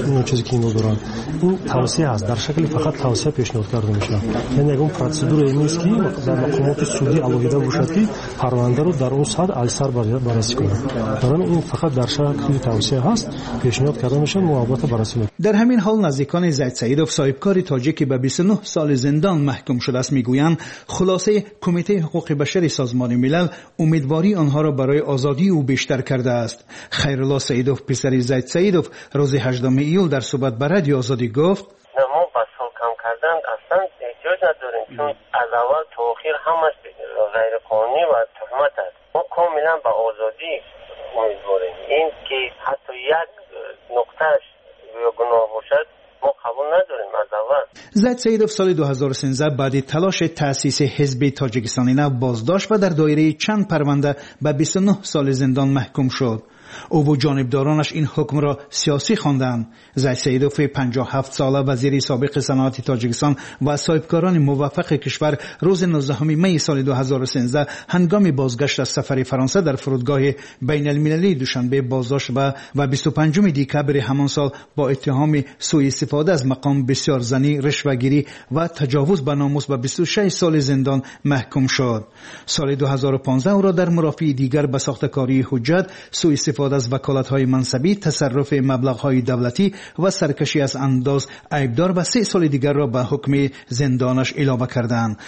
S19: این توصیه است، در شکل فقط توصیه پیشنهاد کرده میشه. یعنی اون پروسیدور نیست که در مقامات سودی علاوه باشد که پرونده رو در اون سطح ایسر بررسی کنه. برای این فقط در شکل توصیه هست، پیشنهاد کرده میشه، موافقت بررسی میکنه.
S17: در همین حال نزدیکان زید سیدوف، صاحبکار تاجیک به 29 سال زندان محکوم شده است، میگویند خلاصه کمیته حقوق بشر سازمان ملل امیدواری آنها را برای آزادی او بیشتر کرده است. خیرالله سیدوف، پسر زید سیدوف، روز 18 ایول در صحبت با رادیو آزادی گفت
S20: ما با کم کردن اصلا احتیاج نداریم، چون از اول تا آخر همش غیر قانونی و تهمت است. ما کاملا به آزادی امیدواریم. این که حتی یک نقطهش یا گناه باشد ما قبول نداریم از اول.
S17: زید سیدوف سال 2013 بعد تلاش تأسیس حزب تاجیکستانی نو بازداشت و در دایره چند پرونده به 29 سال زندان محکوم شد. او و جانبدارانش این حکم را سیاسی خواندند. زید سیدوف 57 ساله، وزیر سابق صنعت تاجیکستان و صاحبکاران موفق کشور، روز 19 می سال 2013 هنگام بازگشت از سفر فرانسه در فرودگاه بین المللی دوشنبه بازداشت و 25 دکبر همان سال با اتهام سوء استفاده از مقام بسیار زنی، رشوه‌گیری و تجاوز به ناموس به 26 سال زندان محکوم شد. سال 2015 او را در مرافع دیگر به ساخته‌کاری حجت، سوء استفاده از وکالت‌های منصبی، تصرف مبلغ‌های دولتی و سرکشی از انداز عیبدار و 3 سال دیگر را به حکم زندانش علاوه کردند.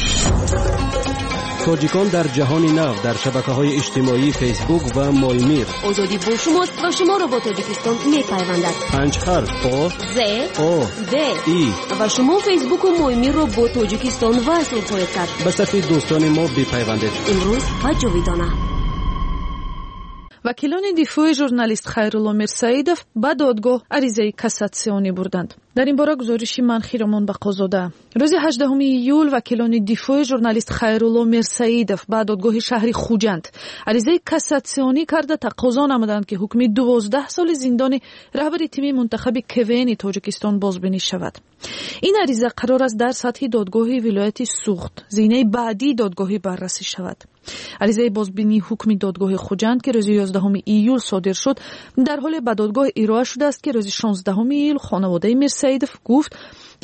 S21: تاجیکان در جهان نو در شبکه‌های اجتماعی فیسبوک و مایمیر.
S1: آزادی با شماست و شما را با تاجیکستان می‌پیوندد.
S21: 5 حرف آ
S1: ز
S21: آ
S1: د
S21: ای
S1: و شما فیسبوک و مایمیر را با تاجیکستان وصل خواهید کرد.
S21: به صف دوستان ما بپیوندید.
S1: امروز و جاویدانه.
S3: وکیلان دفاع ژورنالیست خیرالله میرسیدوف به دادگاه عریضه کاساسیونی بردند. در این باره گزارشی منخی رمان بقازاده. روز 18 ایول وکیلان دفاع ژورنالیست خیرالله میرسیدوف به دادگاه شهری خوجند عریضه کاساسیونی کرده تقاضا نمودند که حکم 12 سال زندان رهبر تیم منتخب کوین تاجیکستان بازبینی شود. این عریضه قرار است در سطح دادگاه ولایت سوخت زینه بعدی دادگاهی بررسی شود. عریضه بازبینی حکم دادگاه خوجند که روز 11 ایول صادر شد در حال به دادگاه ارائه شده است که روز 16 ایول خانواده میرسیدوف گفت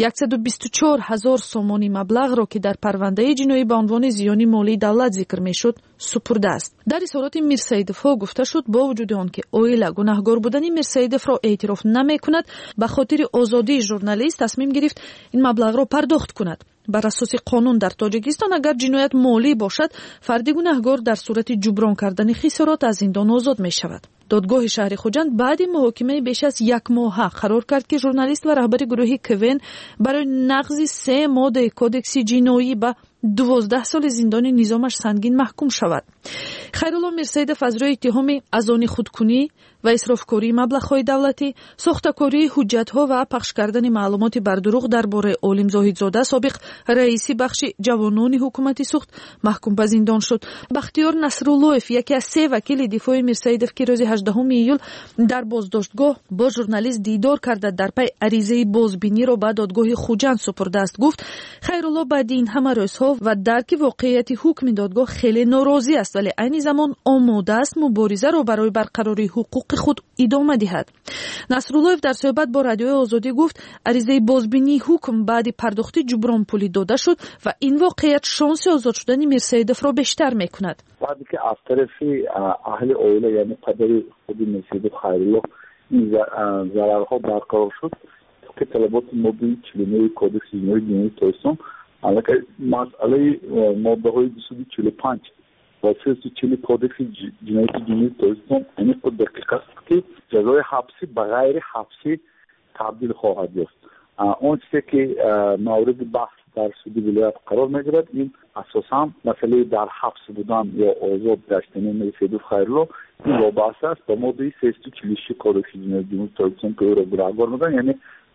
S3: 124,000 سومانی مبلغ را که در پرونده جنایی به عنوان زیان مالی دولت ذکر میشد سپرده است. در اظهارات میرسیدوف ها گفته شد با وجود آنکه اویلا گناهکار بودن میرسیدوف را اعتراف نمیکند، به خاطر آزادی ژورنالیست تصمیم گرفت این مبلغ را پرداخت کند. بر اساس قانون در تاجیکستان اگر جنایت مالی باشد فرد گناهکار در صورت جبران کردن خسارات از زندان آزاد می شود. دادگاه شهر خوجند بعد محاکمه بیش از 1 ماه قرار کرد که ژورنالیست و رهبر گروه کوین برای نقض 3 ماده کودکس جنایی به 12 سال زندان نظامش سنگین محکوم شود. خیرالله میرسیدوف از روی اتهام ازان خودکنی و اسرافکاری مبلغ‌های دولتی، ساخته‌کاری حجت‌ها و پخش کردن معلومات بر دروغ درباره عالم زاهدزاده سابق رئیس بخش جوانان حکومت سوخت محکوم به زندان شد. بختیار نصراللهف یکی از 3 وکیل دفاع میرسیدوف که روز 18 ایول در بازداشتگاه با ژورنالیست دیدار کرده در پی عریضه بازبینی را به دادگاه خوجند سپرده است، گفت خیرالله بعد این همه روزها و درک واقعیت حکم دادگاه خیلی ناراضی است، ولی عین زمان آماده است مبارزه را برای برقراری حقوق خود ادامه دهد. نصراللهف در صحبت با رادیو آزادی گفت عریضه بازبینی حکم بعد پرداخت جبران پولی داده شد و این واقعیت شانس آزاد شدن میرسیدوف را بیشتر میکند.
S22: بعدی که از طرف اهل اویلا یعنی پدر خود میرسیدوف خیرالله این ضررها برقرار شد که طلبات مبی چلینه کودکس جنایی تاجیکستان البته مسئله ماده های 245 و 340 کودکس جنایتی جمهوری تاجیکستان این خود دقیق است که جزای حبسی به غیر حبسی تبدیل خواهد یافت. اون چیزی که مورد بحث در سودی ولایت قرار میگیرد این اساسا مسئله در حبس بودن یا آزاد گشتن میر سیدوف خیرلو این وابسته است به ماده 346 کودکس جنایتی جمهوری تاجیکستان که او را گناهکار می‌دانند، یعنی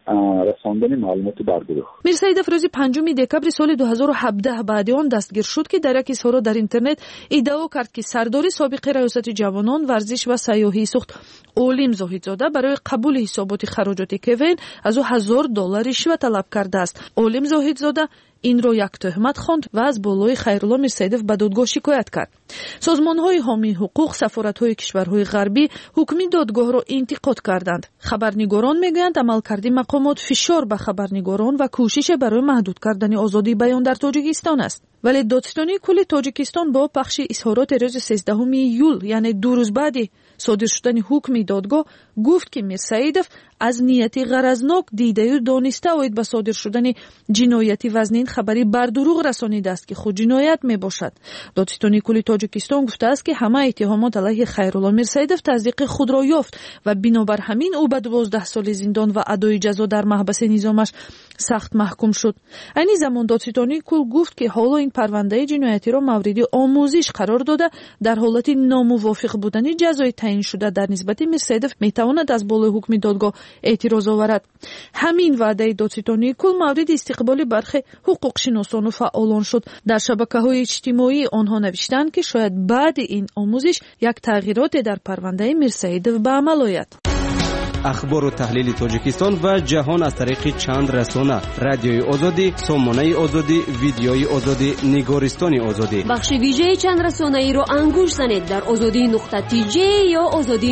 S22: رساندن معلومات بر گروه.
S3: میر سیدوف روز 5 دکبر سال 2017 بعد آن دستگیر شد که در یک اظهار در اینترنت ادعا کرد که سردار سابق ریاست جوانان ورزش و سیاحی سوخت اولیم زاهدزاده برای قبول حسابات خراجات کوین از او $1000 رشوه طلب کرده است. اولیم زاهدزاده این را یک تهمت خواند و از بالای خیرالله میرسیدوف به دادگاه شکایت کرد. سازمان‌های حامی حقوق، سفارت‌های کشورهای غربی حکم دادگاه را انتقاد کردند. خبرنگاران میگویند عملکرد مقامات فشار به خبرنگاران و کوشش برای محدود کردن آزادی بیان در تاجیکستان است. ولی دادستانی کل تاجیکستان با پخش اظهارات روز 13 ایول یعنی 2 روز بعد صادر شدن حکم دادگاه گفت که میر سیدوف از نیتی غرضناک دیده و دانسته اوید به صادر شدن جنایتی وزنین خبری بر دروغ رسانیده است که خود جنایت می باشد. دادستانی کل تاجیکستان گفته است که همه اتهامات علیه خیرالله میر سیدوف تصدیق خود را یافت و بنابر همین او به 12 سال زندان و ادای جزا در محبس نظامش سخت محکوم شد. این زمان دادستانی کل گفت که حالا این پرونده جنایتی را مورد آموزش قرار داده در حالت ناموافق بودن جزای تعیین شده در نسبت میر سیدوف می تواند از بالای حکم دادگاه اعتراض آورد. همین وعده دادستانی کل مورد استقبال برخی حقوق شناسان و فعالان شد. در شبکه‌های اجتماعی آنها نوشتند که شاید بعد این آموزش یک تغییرات در پرونده میر سیدوف به عمل آید.
S21: اخبار و تحلیل تاجیکستان و جهان از طریق چند رسانه: رادیوی آزادی، سامانه آزادی، ویدیوی آزادی، نگارستان آزادی.
S1: بخش ویژه چند رسانه ای را انگوش زنید در azadi.tj یا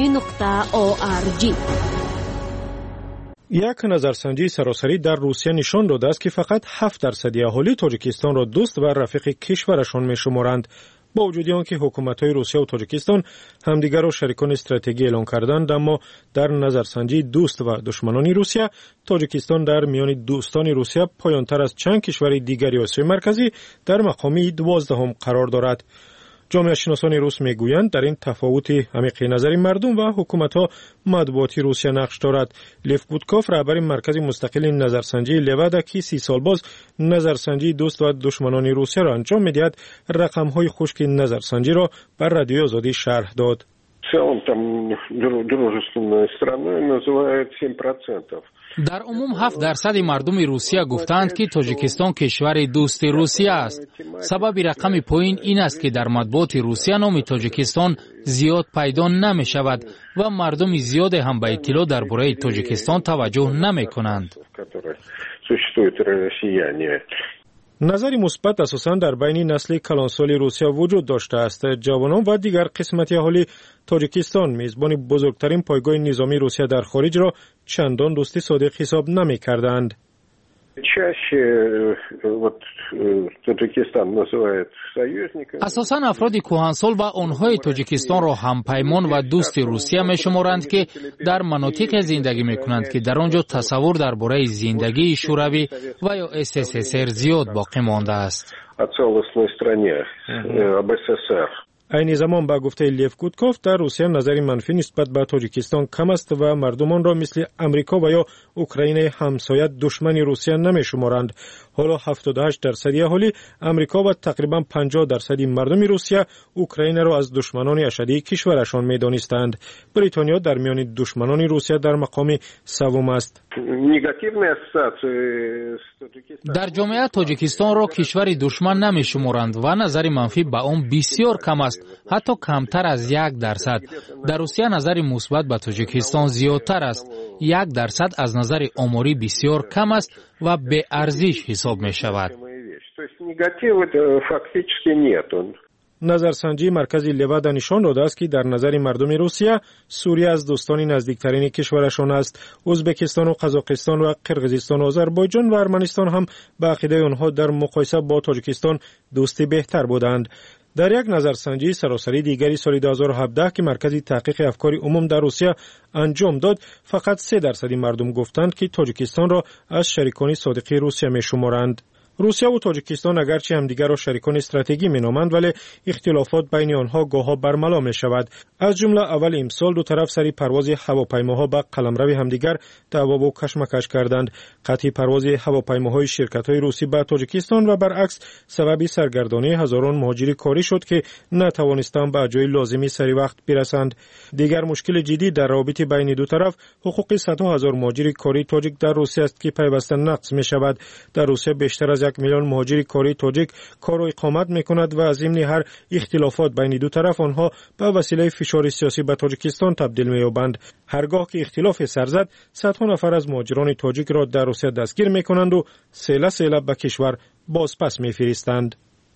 S1: azadi.org.
S2: یک نظرسنجی سراسری در روسیه نشان داده است که فقط 7% اهالی تاجیکستان را دوست و رفیق کشورشان می‌شمارند. با وجود آنکه حکومت‌های روسیه و تاجیکستان همدیگر را شریکان استراتژیکی اعلام کردند، اما در نظرسنجی دوست و دشمنان روسیه تاجیکستان در میان دوستان روسیه پایان‌تر از چند کشور دیگری آسیای مرکزی در مقام 12 قرار دارد. جامعه شناسان روس میگویند در این تفاوت عمیق نظری مردم و حکومت‌ها مطبوعاتی روسیه نقش دارد. لیف گودکوف رهبر مرکز مستقل نظرسنجی لوادا که 30 سال باز نظرسنجی دوست و دشمنان روسیه را انجام می‌دهد، رقم‌های خشک نظرسنجی را بر رادیو آزادی شرح داد.
S12: در عموم 7% مردم روسیه گفتند که تاجیکستان کشور دوست روسیه است. سبب رقم پایین این است که در مطبوعات روسیه نام تاجیکستان زیاد پیدا نمی شود و مردم زیاد هم به اطلاع درباره تاجیکستان توجه نمی کنند.
S2: نظری مثبت اساساً در بین نسل کلانسال روسیه وجود داشته است. جوانان و دیگر قسمت اهالی تاجیکستان میزبان بزرگترین پایگاه نظامی روسیه در خارج را چندان دوستی صادق حساب نمی کردند.
S12: اساساً افراد کهنسال و آنهای تاجیکستان را همپیمان و دوست روسیه می شمارند که در مناطق زندگی می کنند که در آنجا تصور درباره زندگی شوروی و یا SSSR زیاد باقی مانده است.
S2: این زمان با گفته لیف گودکوف در روسیه نظری منفی نسبت به تاجیکستان کم است و مردمان را مثل امریکا و یا اوکراین همسایه دشمن روسیه نمی شمارند. حالا 78% اهالی امریکا و تقریبا 50% مردم روسیه اوکراین را از دشمنان اشدی کشورشان می دانستند. بریتانیا در میان دشمنان روسیه در مقام سوم است.
S12: در جامعه تاجیکستان را کشور دشمن نمی شمارند و نظر منفی به آن بسیار کم است، حتی کمتر از 1%. در روسیه نظر مثبت به تاجیکستان زیادتر است. 1% از نظر آماری بسیار کم است و به ارزش حساب می شود.
S2: نظرسنجی مرکزی لوادا نشان داده است که در نظر مردم روسیه سوریه از دوستان نزدیکترین کشورشان است. ازبکستان و قزاقستان و قرقیزستان و آذربایجان و ارمنستان هم به عقیده آنها در مقایسه با تاجیکستان دوستی بهتر بودند. در یک نظرسنجی سراسری دیگری سال 2017 که مرکز تحقیق افکار عموم در روسیه انجام داد، فقط 3% مردم گفتند که تاجیکستان را از شریکان صادق روسیه می شمارند. روسیه و تاجیکستان اگرچه همدیگر را شریکان استراتژیکی مینامند ولی اختلافات بین آنها گاه‌ها برملا می‌شود. از جمله اول امسال دو طرف سری پرواز هواپیماها به قلمرو همدیگر دعوا و کشمکش کردند. قطع پرواز هواپیماهای شرکت‌های روسی به تاجیکستان و برعکس سبب سرگردانی هزاران مهاجر کاری شد که نتوانستند به جای لازمی سری وقت برسند. دیگر مشکل جدی در روابط بین دو طرف حقوق صدها هزار مهاجر کاری تاجیک در روسیه است که پیوسته نقض می‌شود. در روسیه بیشتر از 1 میلیون مهاجر کاری تاجیک کار و اقامت می‌کنند و از ضمن هر اختلافات بین دو طرف آنها به وسیله فشار سیاسی به تاجیکستان تبدیل می‌یابند. هرگاه که اختلاف سر زد صدها نفر از مهاجران تاجیک را در روسیه دستگیر می‌کنند و سیله به کشور باز پس می‌فرستند.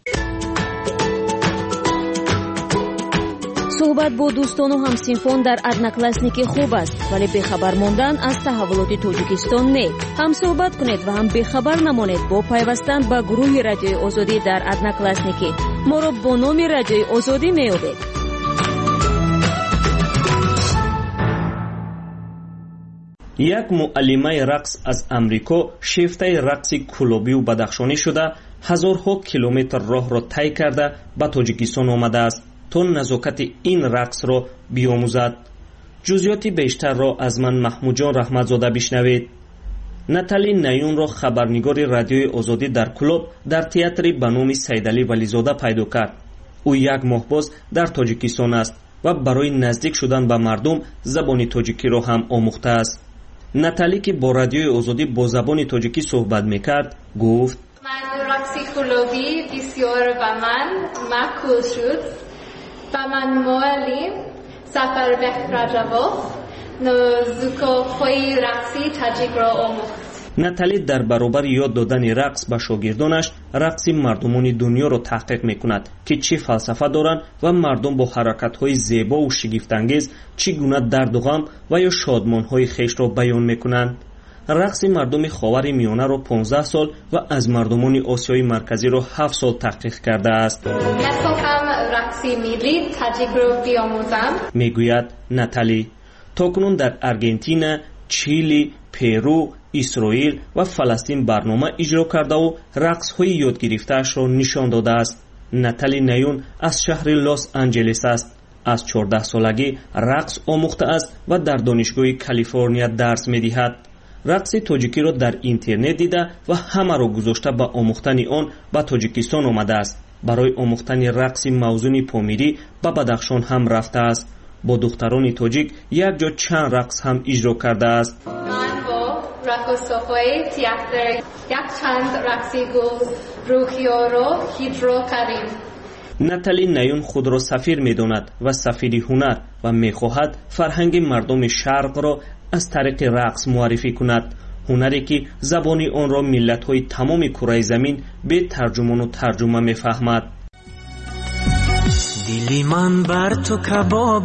S1: صحبت با دوستان و همسینفان در ادناکلاسنیکی خوب است ولی بخبر ماندن از تحولات تاجیکستان نه. هم صحبت کنید و هم بخبر نمانید با پیوستن به گروه رادیوی آزادی در ادناکلاسنیکی. ما را با نام رادیوی آزادی میابید.
S4: یک معلمه رقص از امریکا شیفته رقص کلوبی و بدخشانی شده هزارها کیلومتر راه را طی کرده به تاجیکستان آمده است تا نزاکت این رقص را بیاموزد. جزئیات بیشتر را از من محمود جان رحمتزاده بشنوید. ناتالی نیون را خبرنگار رادیوی آزادی در کلوب در تئاتری به نام سیدعلی ولیزاده پیدا کرد. او 1 ماه باز در تاجیکستان است و برای نزدیک شدن به مردم زبان تاجیکی را هم آموخته است. ناتالی که با رادیوی آزادی با زبان تاجیکی صحبت میکرد گفت
S8: من رقص کلوبی بسیار به من معقول شد و من معلم سفر به رجبو نزدیک خوی رقصی تاجیک را آموخت.
S4: ناتالی در برابر یاد دادن رقص به شاگردانش رقص مردمان دنیا را تحقیق میکند که چه فلسفه دارند و مردم با حرکت‌های زیبا و شگفت‌انگیز چگونه درد و غم و یا شادمان‌های خیش را بیان میکنند. رقص مردم خاور میانه را 15 سال و از مردمان آسیای مرکزی را 7 سال تحقیق کرده است.
S8: میخواهم رقص ملی تاجیک را بیاموزم،
S4: میگوید ناتالی. تاکنون در ارژانتین، چیلی، پرو، اسرائیل و فلسطین برنامه اجرا کرده و رقص‌های یاد گرفته‌اش را نشان داده است. ناتالی نیون از شهر لس آنجلس است. از 14 سالگی رقص آموخته است و در دانشگاه کالیفرنیا درس می‌دهد. رقص تاجیکی را در اینترنت دیده و همه را گذاشته به آموختن آن به تاجیکستان آمده است. برای آموختن رقص موزون پامیری به بدخشان هم رفته است. با دختران تاجیک یک جا چند رقص هم اجرا کرده است.
S8: رقص‌های تئاتر یک چند رقصی گل روحیه را اجرا کردیم.
S4: ناتالی نیون خود را سفیر می‌داند و سفیر هنر و می‌خواهد فرهنگ مردم شرق را از طریق رقص معرفی کند. هنری که زبان آن را ملت‌های تمام کره زمین به ترجمان و ترجمه می‌فهمد.
S23: دلی من بر تو کباب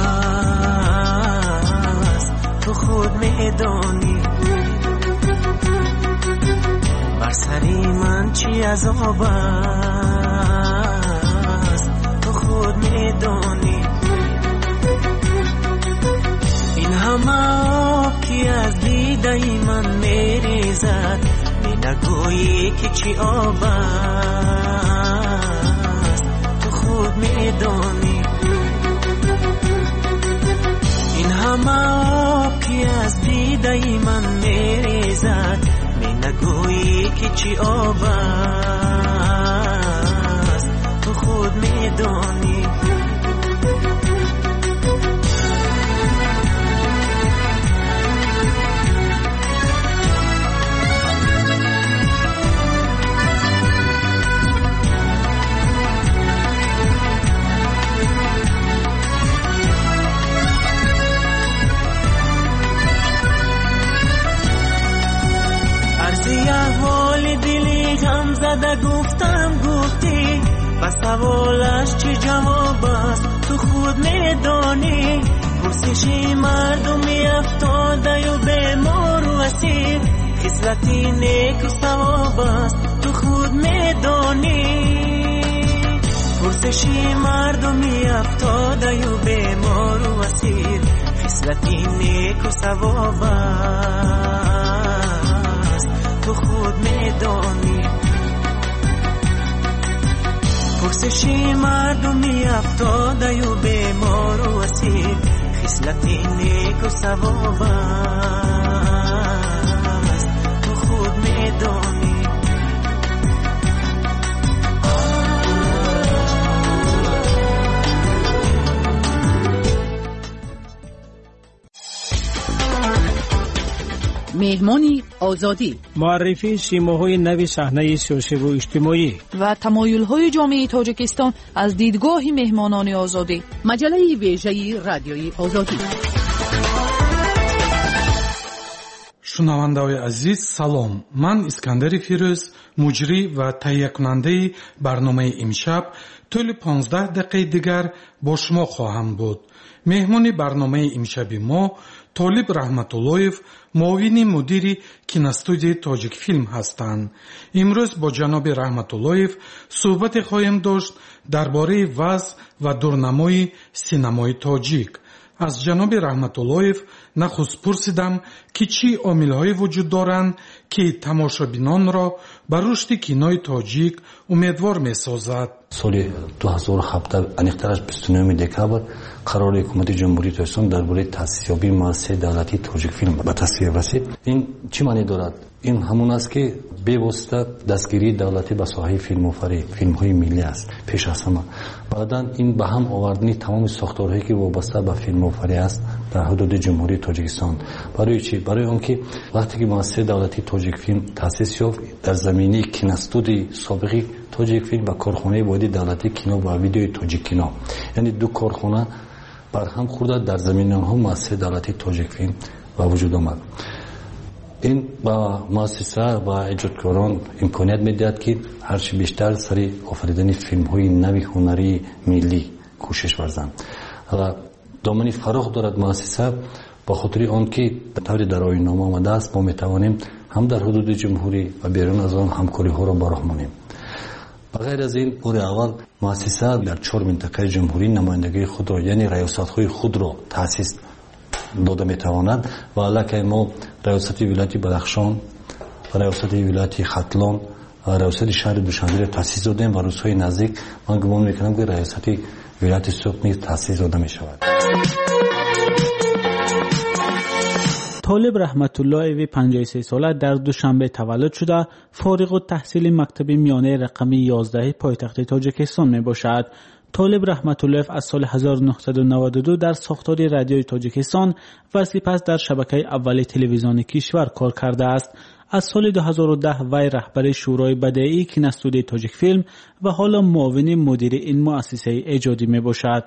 S23: است، تو خود می‌دانی بر سری من چی عذاب است، تو خود می‌دانی. این همه آب که از دیده من می‌ریزد، می نگویی که چی آب است، تو خود می‌دانی. این همه آب که از دیده من می‌ریزد، می نگویی که چی آب است، تو خود می‌دانی. احوال دلی غم زده گفتم گفتی، بس سوالش چه جواب است، تو خود میدانی. پرسشی مردمی افتاده و بیمار و اسیر، خصلتی نیک و ثواب است، تو خود میدانی. پرسشی مردمی افتاده و بیمار و اسیر، خصلتی نیک و ثواب است، تو خود میدانی. پرسشی مردمی افتاده و بیمار و اسیر خصلت نیک و ثواب است تو خود میدانی.
S5: مهمانی آزادی،
S7: معرفی سیماهای نوی صحنه سیاسی و اجتماعی
S3: و تمایل‌های جامعه تاجیکستان از دیدگاه مهمانان آزادی.
S5: مجله ویژه رادیوی آزادی.
S10: шунавандаҳои азиз салом, ман Искандари Фирӯз, муҷрӣ ва таҳия кунандаи барномаи имшаб тӯли 15 дақиқаи дигар бо шумо хоҳам буд. меҳмони барномаи имшаби мо Толиб Раҳматуллоев, муовини мудири киностудияи Тоҷикфилм ҳастанд. имрӯз бо ҷаноби Раҳматуллоев суҳбате хоҳем дошт дар бораи вазъ ва дурнамои синамои тоҷик. аз ҷаноби Раҳматуллоев нахуст пурсидам ки чӣ омилҳое вуҷуд доранд ки тамошобинонро ба рушди кинои тоҷик умедвор месозад.
S24: соли 2017 аниқтараш 29 декабр қарори ҳукумати ҷумҳурии тоҷикистон дар бораи таъсисёбии муассисаи давлатии Тоҷикфилм ба тасвиб расид. ин чӣ маъне дорад? ин ҳамун аст ки бевосита дастгирии давлатӣ ба соҳаи филмофарӣ, филмҳои миллӣ аст пеш аз ҳама. баъдан ин ба ҳам овардани тамоми сохторҳое ки вобаста ба филмофарӣ аст дар ҳудуди ҷумҳурии Тоҷикистон. барои чӣ? барои он ки вақте ки муассисаи давлатии Тоҷикфилм таъсис ёфт, дар заминаи киностудии собиқи Тоҷикфилм ва корхонаи воҳиди давлатии кино ва видеои Тоҷиккино, яъне ду корхона барҳам хӯрда дар заминаи онҳо муассисаи давлатии Тоҷикфилм ба вуҷуд омад. ин ба муассиса ва эҷодкорон имконият медиҳад ки ҳарчи бештар сари офаридани филмҳои нави ҳунарии миллӣ кӯшиш варзанд. ва домани фароғ дорад муассиса, ба хотири он ки тавре дар оиннома омадааст, мо метавонем ҳам дар ҳудуди ҷумҳурӣ ва берун аз он ҳамкориҳоро ба роҳ монем. ба ғайр аз ин, бори аввал муассиса дар 4 минтақаи ҷумҳурӣ намояндагии худро, яъне раёсатҳои худро таъсис дода метавонад. ва аллакай мо раёсати вилояти Бадахшон, раёсати вилояти Хатлон, раёсати шаҳри Душанберо таъсис додем ва рӯзҳои наздик ман гумон мекунам ки раёсати вилояти Суғд низ таъсис дода мешавад.
S7: طالب رحمت الله 53 ساله در دوشنبه تولد شده، فارغ التحصیل مکتب میانه رقمی 11 پایتخت تاجیکستان می باشد. طالب رحمت الله از سال 1992 در ساختار رادیوی تاجیکستان و سپس در شبکه اول تلویزیون کشور کار کرده است. از سال 2010 وی رهبر شورای بدیعی کینوستودیوی تاجیکفیلم و حالا معاون مدیر این مؤسسه ایجادی می باشد.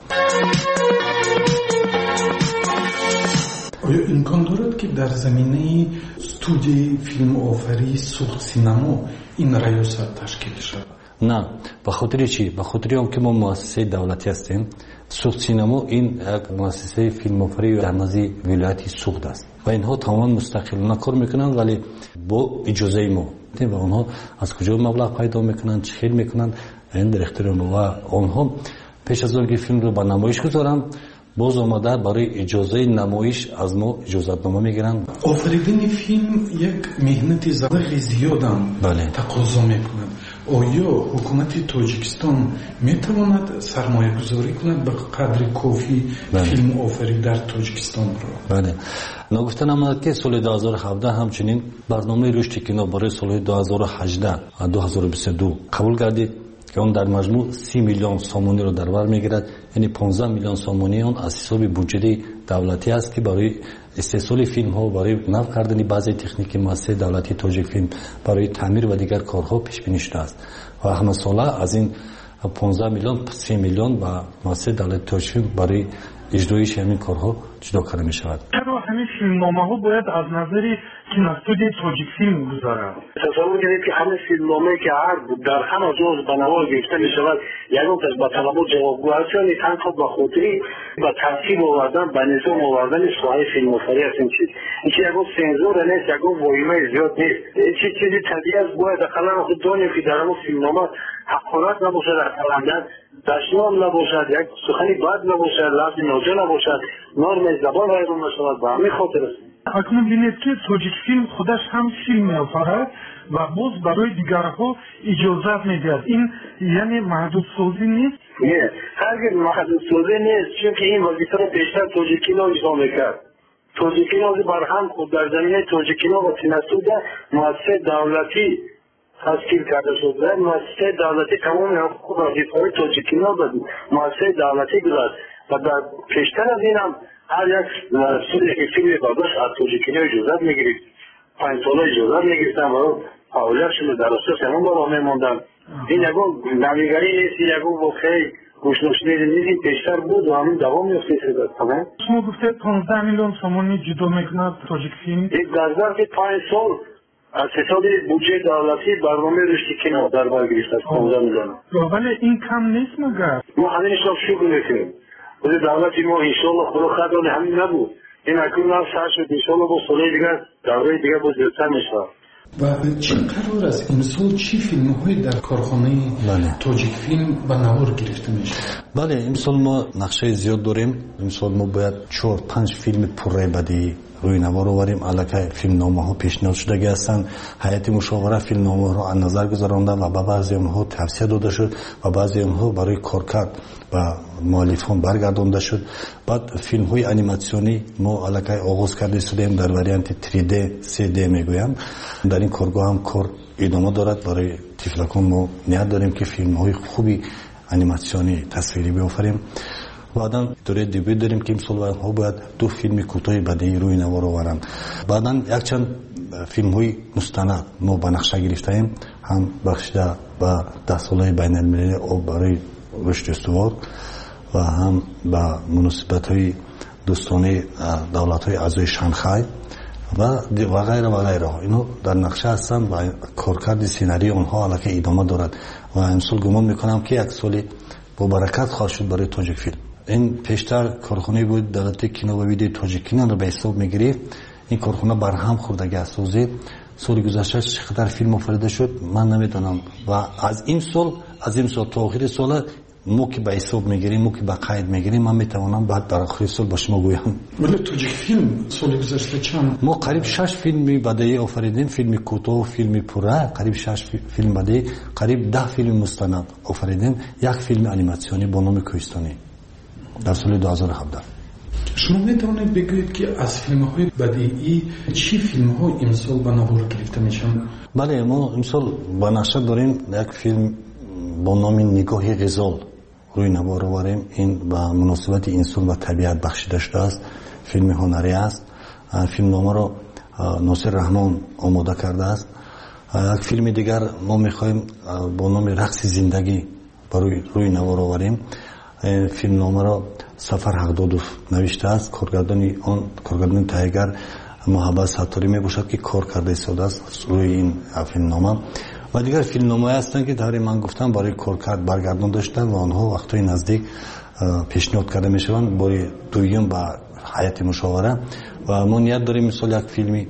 S10: آیا امکان دارد که در زمینه استودیوی فیلم آفری سوخت سینما این ریاست تشکیل شود؟
S24: نه، به خاطر چی؟ به خاطر اینکه ما مؤسسه دولتی هستیم. سوخت سینما این یک مؤسسه فیلم آفری در نزد ولایت سوخت است و اینها تماما مستقلانه کار میکنند، ولی با اجازه ما. و آنها از کجا مبلغ پیدا میکنند، چه خیلی میکنند، این در اختیار ما. و آنها پیش از آنکه فیلم رو به نمایش گذارند، باز آمده برای اجازه نمایش از ما اجازتنامه میگیرند.
S10: آفریدن فیلم یک مهنت زیاد هم تقاضا میکند. آیا حکومت تاجیکستان میتواند سرمایه گذاری کند به قدر کافی فیلم آفری در تاجیکستان را؟
S24: بله. نگفتن آمد که سال 2017 همچنین برنامه رشد کینو برای سال 2018 و 2022 قبول گردید که اون در مجموع 30 میلیون سومانی رو در بر میگیرد. یعنی 15 میلیون سومانی اون از حساب بودجه دولتی است که برای استحصال فیلم ها، برای نو کردن بعضی تکنیک مؤسسه دولتی تاجیکفیلم، برای تعمیر و دیگر کارها پیش بینی شده است. و همه ساله از این 15 میلیون 30 میلیون با مؤسسه دولتی تاجیکفیلم برای اجرایش همین کارها جدا کرده می شود.
S10: چرا همین فیلمنامه ها باید از نظر کینوستودیوی تاجیکفیلم گذارد؟
S25: تصور کنید که همین فیلمنامه که هر در همه جز به نوار گرفته می شود، یعنی با طلبات جوابگو است، یعنی تنها به خاطر با ترتیب آوردن، به نظام آوردن ساحه فیلم‌آفری است. این چیز یک سنزور نیست، یک واهمه زیاد نیست. این چیزی طبیعی است. باید اقلا خود دانیم که در همون فیلمنامه حقارت نباشد، اقلا دشنام نباشد، یک سخنی بد نباشد، لفظ ناجا نباشد، نرم زبان رایگان نشود. به همین خاطر است.
S6: اکنون بینید که توجیک فیلم خودش هم فیلم می‌آفرد و باز برای دیگرها اجازت می‌دهد. این یعنی محدود سازی نیست؟
S25: نه، هرگز محدود سازی نیست، چون که این وظیفه را بیشتر توجیکی‌ها اجرا می‌کرد. توجیکی‌ها برهم خود در زمینه توجیکی‌ها و تناسب مؤسسه دولتی تشکیل کرده شد. مؤسسه دولتی تمام حقوق و وظیفه‌های توجیکی‌ها به مؤسسه دولتی گذاشت و در پیشتر از این هم هر یک سوری که فیلم برداشت از توجیکی‌ها اجازت می‌گیرید. 5 ساله اجازت می‌گرفتن و فعالیتشون در اساس همون بالا می‌ماندن. این یکو نمیگری نیست، یکو واقعی گوشنشینی نیست، بیشتر بود و همین دوام می‌افته شده.
S6: شما گفته 15 میلیون سومانی جدا می‌کند توجیک فیلم؟
S25: یک در ظرف 5 سال از حساب بودجه دولتی برنامه رشد کینو در بر گرفته است 15 میلیون.
S6: ولی این کم نیست مگر؟
S25: ما همین حساب شروع می‌کنیم. ولی دولتی ما ان شاءالله خدا خدای همین نبود. این اکنون هم سر شد ان شاءالله با سال دیگه دوره دیگه باز زیادتر میشه.
S10: و چه قرار است امسال چی فیلم‌های در کارخانه تاجیک فیلم به نوار گرفته میشه؟
S24: بله امسال ما نقشه زیاد داریم. امسال ما باید 4-5 فیلم پره بدی روی نوار آوریم. الکی فیلمنامه‌ها پیشنهاد شده هستند. هیئت مشاوره فیلمنامه‌ها را از نظر گذرانده و به بعضی آنها توصیه داده شد و بعضی آنها برای کارکرد و مؤلفان برگردانده شد. بعد فیلم‌های انیماسیونی ما الکی آغاز کرده شدیم در واریانت 3D 3D میگویم. در این کارگاه هم کار ادامه دارد. برای طفلکان ما نیت داریم که فیلم‌های خوبی انیماسیونی تصویری بیافریم. بعداً دوره دیگه داریم که امسال ها باید 2 فیلم کوتاه بدیعی روی نوار آورند. بعداً یک چند فیلم‌های مستند ما به نقشه گرفتیم، هم بخشیده به 10 ساله بین المللی برای رشد استوار و هم به مناسبت‌های دوستانه دولت‌های اعضای شانگهای و غیره و غیره. اینو در نقشه هستند و کارکرد سیناری آنها الکی ادامه دارد و امسال گمان میکنم که یک سال با برکت خواهد شد برای تاجیک فیلم. این پیشتر کارخانه بود دولت کینو و ویدیو تاجیکیستان رو به حساب میگیرید. این کارخانه برهم خوردگی اساسی سال گذشته چقدر فیلم آفریده شد من نمیدونم و از این سال تا آخر سال ما که به حساب میگیریم، ما که به قید میگیریم، من میتوانم بعد در آخر سال با شما گویم.
S10: ولی تاجیک فیلم سال گذشته چند؟
S24: ما قریب 6 فیلم بدیعی آفریدیم، فیلم کوتاه، فیلم پره، قریب 6 فیلم بدیعی، قریب 10 فیلم مستند آفریدیم، یک فیلم انیماسیونی با نام کوهستانی در سال 2017.
S10: شما میتونید بگویید که از فیلم‌های بدیعی چی فیلم‌ها امسال به نوار گرفته میشن؟
S24: بله ما امسال با نقشه داریم یک فیلم با نام نگاه غزال روی نوار آوریم. این به مناسبت انسان و طبیعت بخشیده شده است. فیلم هنری است. فیلم نامه را ناصر رحمان آماده کرده است. یک فیلم دیگر ما میخوایم با نام رقص زندگی روی نوار آوریم. فیلم نامه را سفر حقدادوف نوشته است. کارگردان تایگر محبت ستاری می باشد که کار کرده ساده است روی این فیلم نامه. و دیگر فیلم نامه هستند که طوری من گفتم برای کارکرد برگردان داشتن و آنها وقتای نزدیک پیشنهاد کرده می شوند برای دویم با هیئت مشاوره. و ما نیت داریم مثال یک فیلمی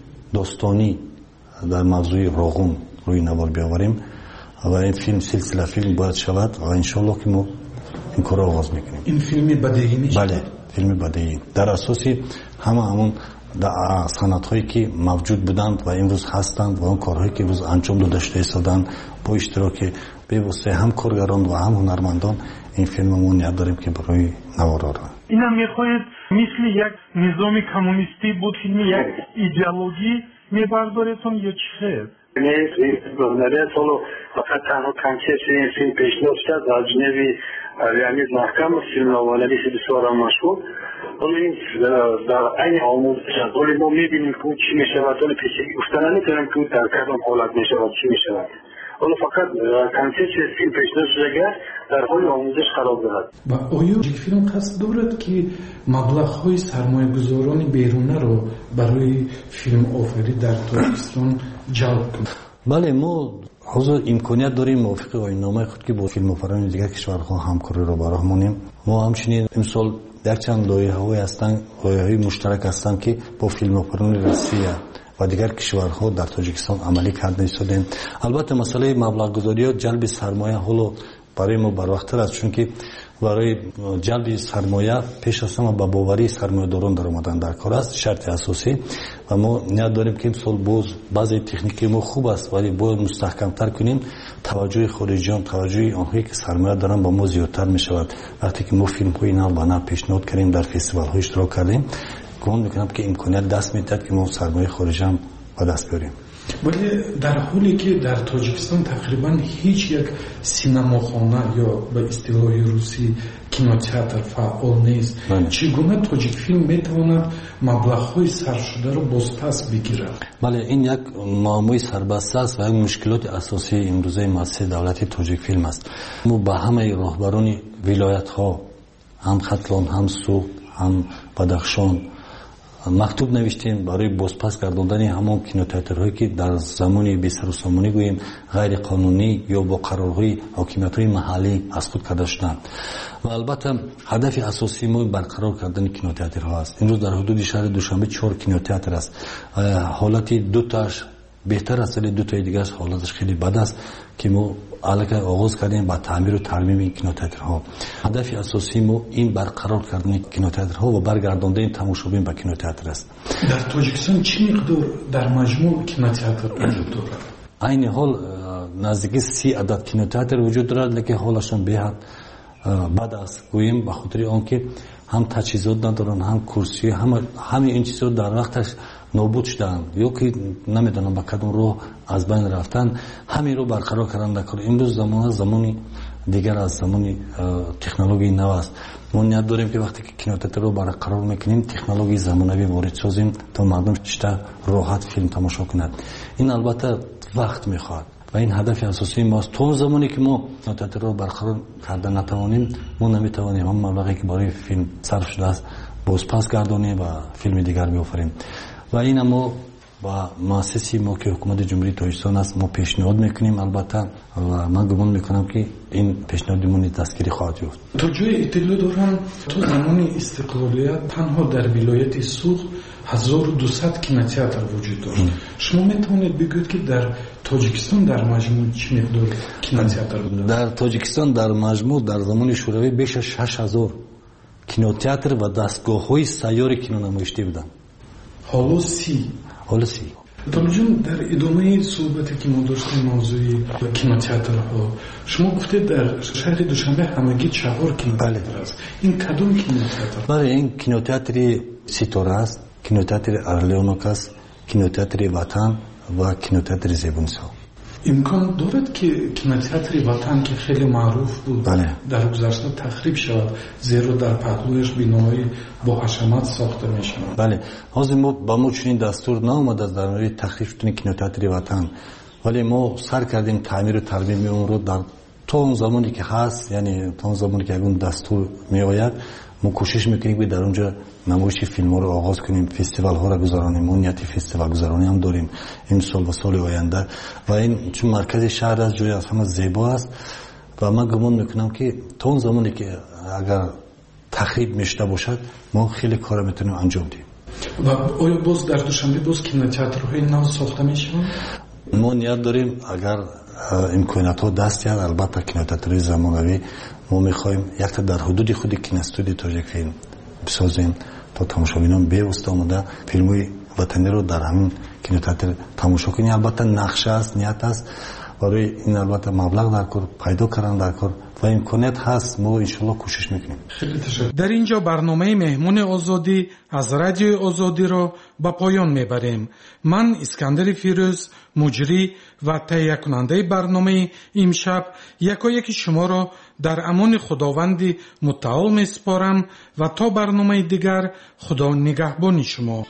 S24: داستانی در موضوع راغون روی نوار بیاوریم و این فیلم سلسله فیلم باید شود و انشالله که ما این کار آغاز میکنیم.
S10: این فیلم بدیعی میشه؟
S24: بله فیلم بدیعی در اساسی همون سندهایی که موجود بودند و امروز هستند و اون کارهایی که امروز انجام داده شدند با اشتراک به‌واسطه هم کارگران و هم هنرمندان این فیلم ما نیت داریم که برای نوار آوریم.
S6: اینا میخواید مثل یک نظام کمونیستی بود فیلم یک ایدئولوژی میبردارتون یا چی خیر؟
S25: نه سالو فقط تنها کنسپت این فیلم پیشنهاد شد از جانب ریاض محکم فیلم نوانویس بسیار مشهور. ولی این در این آموزش است. ولی ما میبینیم که چی میشود ولی پیشگی گفتن نمیتونیم که در کدام حالت میشود چی میشود. ولی فقط کنسپت فیلم پیشنهاد شده در حال آموزش قرار دارد.
S10: و آیا فیلم قصد دارد که مبلغ‌های سرمایه‌گذاران بیرونی را برای فیلم آفرینی در تاجیکستان جلب کند؟
S24: بله ما حضور امکانیت داریم موافق آیین‌نامه خود که با فیلم آفرینان دیگر کشورها همکاری را براه مانیم. ما همچنین امسال در چند لایحه‌های هستند، لایحه‌های مشترک هستند که با فیلم آفرینان روسیه و دیگر کشورها در تاجیکستان عملی کرده شدیم. البته مسئله مبلغ گذاری و جلب سرمایه حالا برای ما بر وقت‌تر است چون که برای جلب سرمایه پیش از همه با باوری سرمایه‌داران در اومدن در کار است، شرط اساسی. و ما نیاز داریم که امسال باز بعضی تکنیکی ما خوب است ولی باید مستحکم‌تر کنیم. توجه خارجیان، توجه آنهایی که سرمایه دارن با ما زیادتر می شود. وقتی که ما فیلم‌های نو و نو پیشنهاد کردیم، در فستیوال‌ها اشتراک کردیم، گمان می‌کنم که امکانیت دست می‌دهد که ما سرمایه خارجی هم به دست بیاریم.
S10: ولی در حالی که در تاجیکستان تقریبا هیچ یک سینماخانه یا به اصطلاح روسی کینوتئاتر فعال نیست، چگونه تاجیک فیلم میتواند مبلغ‌های صرف شده را بازپس بگیرد؟
S24: بله، این یک معمای سربسته است و یک مشکلات اساسی امروزه مؤسسه دولتی تاجیک فیلم است. ما با همه راهبران ولایت‌ها، هم ختلان، هم سوخت، هم بدخشان مکتوب نوشتیم برای بازپس گرداندن همون کینوتئاترهایی که در زمان بی‌سر و سامانی گوییم غیر قانونی یا با قرارهای حاکمیت‌های محلی از خود کرده شدند. و البته هدف اساسی ما برقرار کردن کینوتئاترها است. امروز در حدود شهر دوشنبه 4 کینوتئاتر است. حالت دو تاش بهتر است ولی دو تای دیگه حالتش خیلی بد است که ما الان آغاز کردیم با تعمیر و ترمیم این کینوتئاترها. هدف اساسی ما این برقرار کردن کینوتئاترها و برگرداندن تماشابین به کینوتئاتر است.
S10: در تاجیکستان چه مقدار در مجموع کینوتئاتر وجود دارد؟
S24: عین حال نزدیک 30 عدد کینوتئاتر وجود دارد، لیکن حالشون بهت بد است گوییم به خاطر آنکه هم تجهیزات ندارن، هم کرسی، همه این چیزا در وقتش نابود شدن یا که نمیدونم با کدوم رو از بین رفتن. همین رو برقرار کردن در کار. امروز زمانی دیگر از زمانی تکنولوژی نو است. ما نیاز داریم که وقتی که کینوتئاتر رو برقرار میکنیم تکنولوژی زمانوی وارد سازیم تا مردم شتا راحت فیلم تماشا کنند. این البته وقت میخواد و این هدف اساسی ماست. تا زمانی که ما کینوتئاتر رو برقرار کردن نتوانیم، ما نمیتوانیم هم مبلغی که برای فیلم صرف شده است بازپس گردانیم و فیلم دیگر بیافریم. و این ما با مؤسسه ما که حکومت جمهوری تاجیکستان است ما پیشنهاد میکنیم البته و من گمان میکنم که این پیشنهادمون دستگیری خواهد یافت.
S10: تا جای اطلاع دارم تو زمان استقلالیت تنها در ولایت سوخت 1200 کینوتئاتر وجود داشت. شما میتونید بگویید که در تاجیکستان در مجموع چه مقدار کینوتئاتر بود؟
S24: در تاجیکستان در مجموع در زمان شوروی بیش از 6000 کینوتئاتر و دستگاه‌های سیار کینونمایشی بودند.
S10: حالا 30. جان در ادامه صحبتی که ما داشتیم موضوع کینوتئاترها، شما گفتید در شهر دوشنبه همگی 4 کینوتئاتر است. این کدوم کینوتئاتر؟
S24: بله، این کینوتئاتر ستاره است، کینوتئاتر ارلیونوک است، کینوتئاتر وطن و کینوتئاتر زیبونسا.
S10: امکان دارد که کینوتئاتر وطن که خیلی معروف بود در گذشته تخریب شود زیرا در پهلویش بناهای با حشمت ساخته می شود؟
S24: بله، حاضر ما با ما چنین دستور نامده در مورد تخریب شدن کینوتئاتر وطن، ولی ما سر کردیم تعمیر و ترمیم اون رو در تا اون زمانی که هست، یعنی تا اون زمانی که اون دستور می آید ما کوشش میکنیم که در اونجا نمایش فیلم ها رو آغاز کنیم، فستیوال ها رو گذارانیم. ما نیت فستیوال گذارانی هم داریم این سال و سال آینده و این چون مرکز شهر است، جای از همه زیبا است و من گمان میکنم که تا اون زمانی که اگر تخریب میشته باشد ما خیلی کار میتونیم انجام دهیم.
S10: و آیا باز در دوشنبه باز کینوتئاترهای نو ساخته میشوند؟
S24: ما نیت داریم اگر امکانات ها دست یاد، البته کینوتئاترهای زمانوی ما میخوایم یک تا در حدود خود کینوستودیو تاجیک فیلم بسازیم تا تماشاگران بیوسته آمده فیلم‌های وطنی رو در همین کینوتئاتر تماشا کنیم. البته نقشه است، نیت است برای این، البته مبلغ در کار پیدا کردن در کار و امکانات هست. ما ان شاءالله کوشش میکنیم.
S10: خیلی تشکر. در اینجا برنامه مهمون آزادی از رادیو آزادی را به پایان میبریم. من اسکندر فیروز مجری و تهیه کننده برنامه امشب یکایک شما را در امان خداوند متعال میسپارم و تا برنامه دیگر خدا نگهبان شما.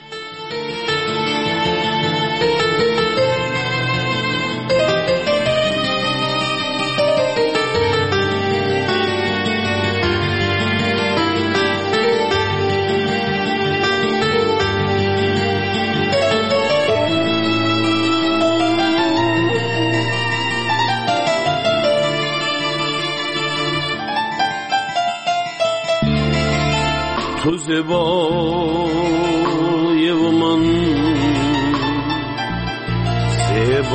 S16: تو زیبای و من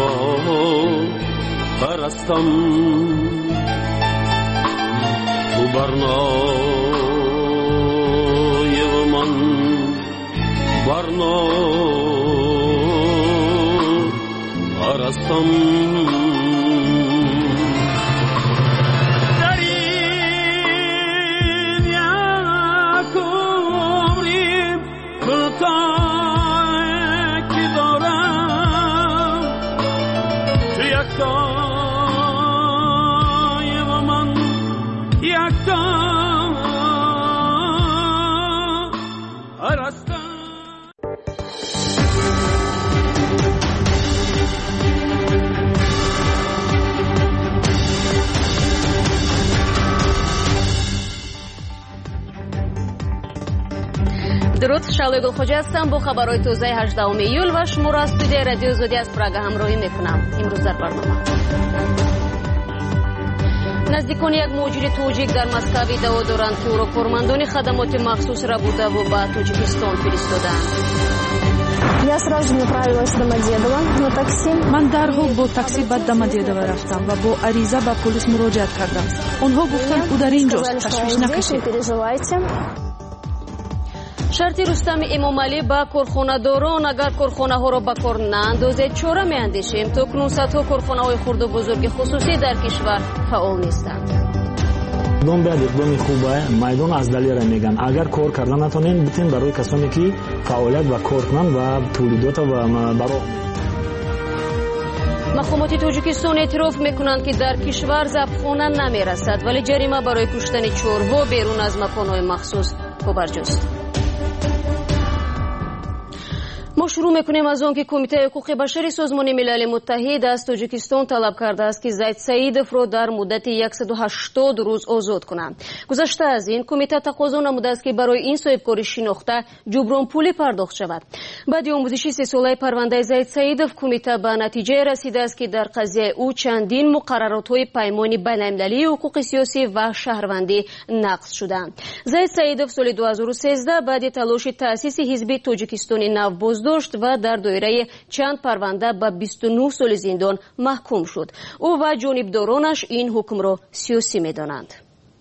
S16: زیبا پرستم، تو برنای و من برنا هرستم در این یک عمری کوتاه که دارم تو یک تای و من یک تای هرستم.
S1: درود، شعله گلخوجی هستم با خبرهای تازه 18 ایول و شما را از استودیوی رادیو آزادی از پراگ همراهی میکنم. امروز در برنامه نزدیکان یک مهاجر توجیک در مسکو ادعا دارند که او را کارمندان خدمات مخصوص را بوده و به تاجیکستان فرستادند.
S3: من درحال با تاکسی به دامادیدوو رفتم و با عریضه به پلیس مراجعه کردم. آنها گفتند او در اینجاست، تشویش نکشید.
S1: شرطی رستم امامعلی با کارخانه‌داران اگر کارخانه‌ها را به کار ناندازد چاره می‌اندیشیم تا کنون صدها کارخانه‌های خرد و بزرگ خصوصی در کشور فعال نیستند.
S9: اقدام باید اقدام خوبه. میدان از دلیل میگن اگر کار کردن نتونین بتین برای کسانی که فعالیت و کار کنن و تولیدات و برای
S1: مقامات تاجیکستان اعتراف میکنند که در کشور ضبطخانه نمیرسد ولی جریمه برای کشتن چروا بیرون از مکان‌های مخصوص پابرجاست. ما شروع میکنیم از آن که کمیته حقوق بشری سازمان ملل متحد از تاجیکستان طلب کرده است که زید سعیدوف را در مدت 180 روز آزاد کنند. گذشته از این کمیته تقاضا نموده است که برای این صاحبکاری شناخته جبران پولی پرداخت شود. بعد آموزش 3 ساله پرونده زید سعیدوف کمیته به نتیجه رسیده است که در قضیه او چندین مقررات‌های پیمان بین‌المللی حقوق سیاسی و شهروندی نقض شدند. زید سعیدوف سال 2013 بعد تلاش تأسیس حزب تاجیکستان نو بازداشت و در دایره چند پرونده به 29 سال زندان محکوم شد. او و جانبدارانش این حکم را سیاسی می‌دانند.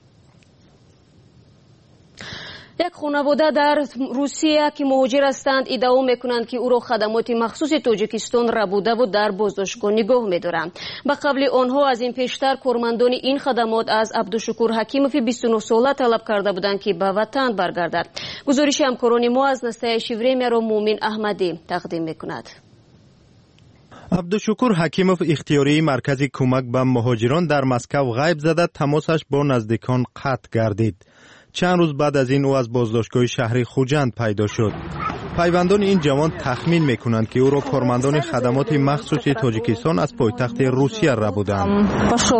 S1: یک خانواده در روسیه که مهاجر هستند ادعا میکنند که او را خدمات مخصوص تاجیکستان ربوده و در بازداشتگاه نگاه می‌دارند. به قبل آنها از این پیشتر کارمندان این خدمات از عبدالشکور حکیموف 29 ساله طلب کرده بودند که به وطن برگردد. گزارش همکاران ما از نسای شیوری را مومن احمدی تقدیم میکند.
S11: عبدالشکور حکیموف اختیاری مرکز کمک به مهاجران در مسکو غیب زده تماسش با نزدیکان قطع گردید. چند روز بعد از این او از بازداشتگاه شهری خوجند پیدا شد. پیوندان این جوان تخمین میکنند که او را کارمندان خدمات مخصوص تاجیکستان از پایتخت روسیه ربودند.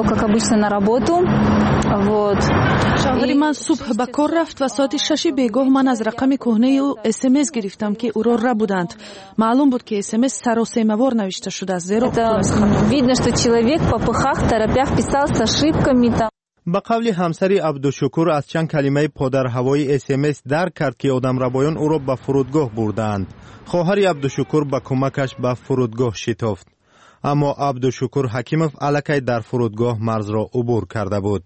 S3: شوهر من صبح به کار رفت و ساعت 6 بیگاه من از رقم کهنه او SMS گرفتم که او را ربودند. معلوم بود که SMS سراسیمه‌وار نوشته شده است. زیرا
S13: видно, что человек в попыхах, торопях писал с ошибками там.
S11: به قول همسری عبدالشکور از چند کلمه پادرهوایی SMS درک کرد که آدمربایان او را به فرودگاه بردند. خواهر عبدالشکور به کمکش به فرودگاه شتافت. اما عبدالشکور حکیموف الکی در فرودگاه مرز را عبور کرده بود.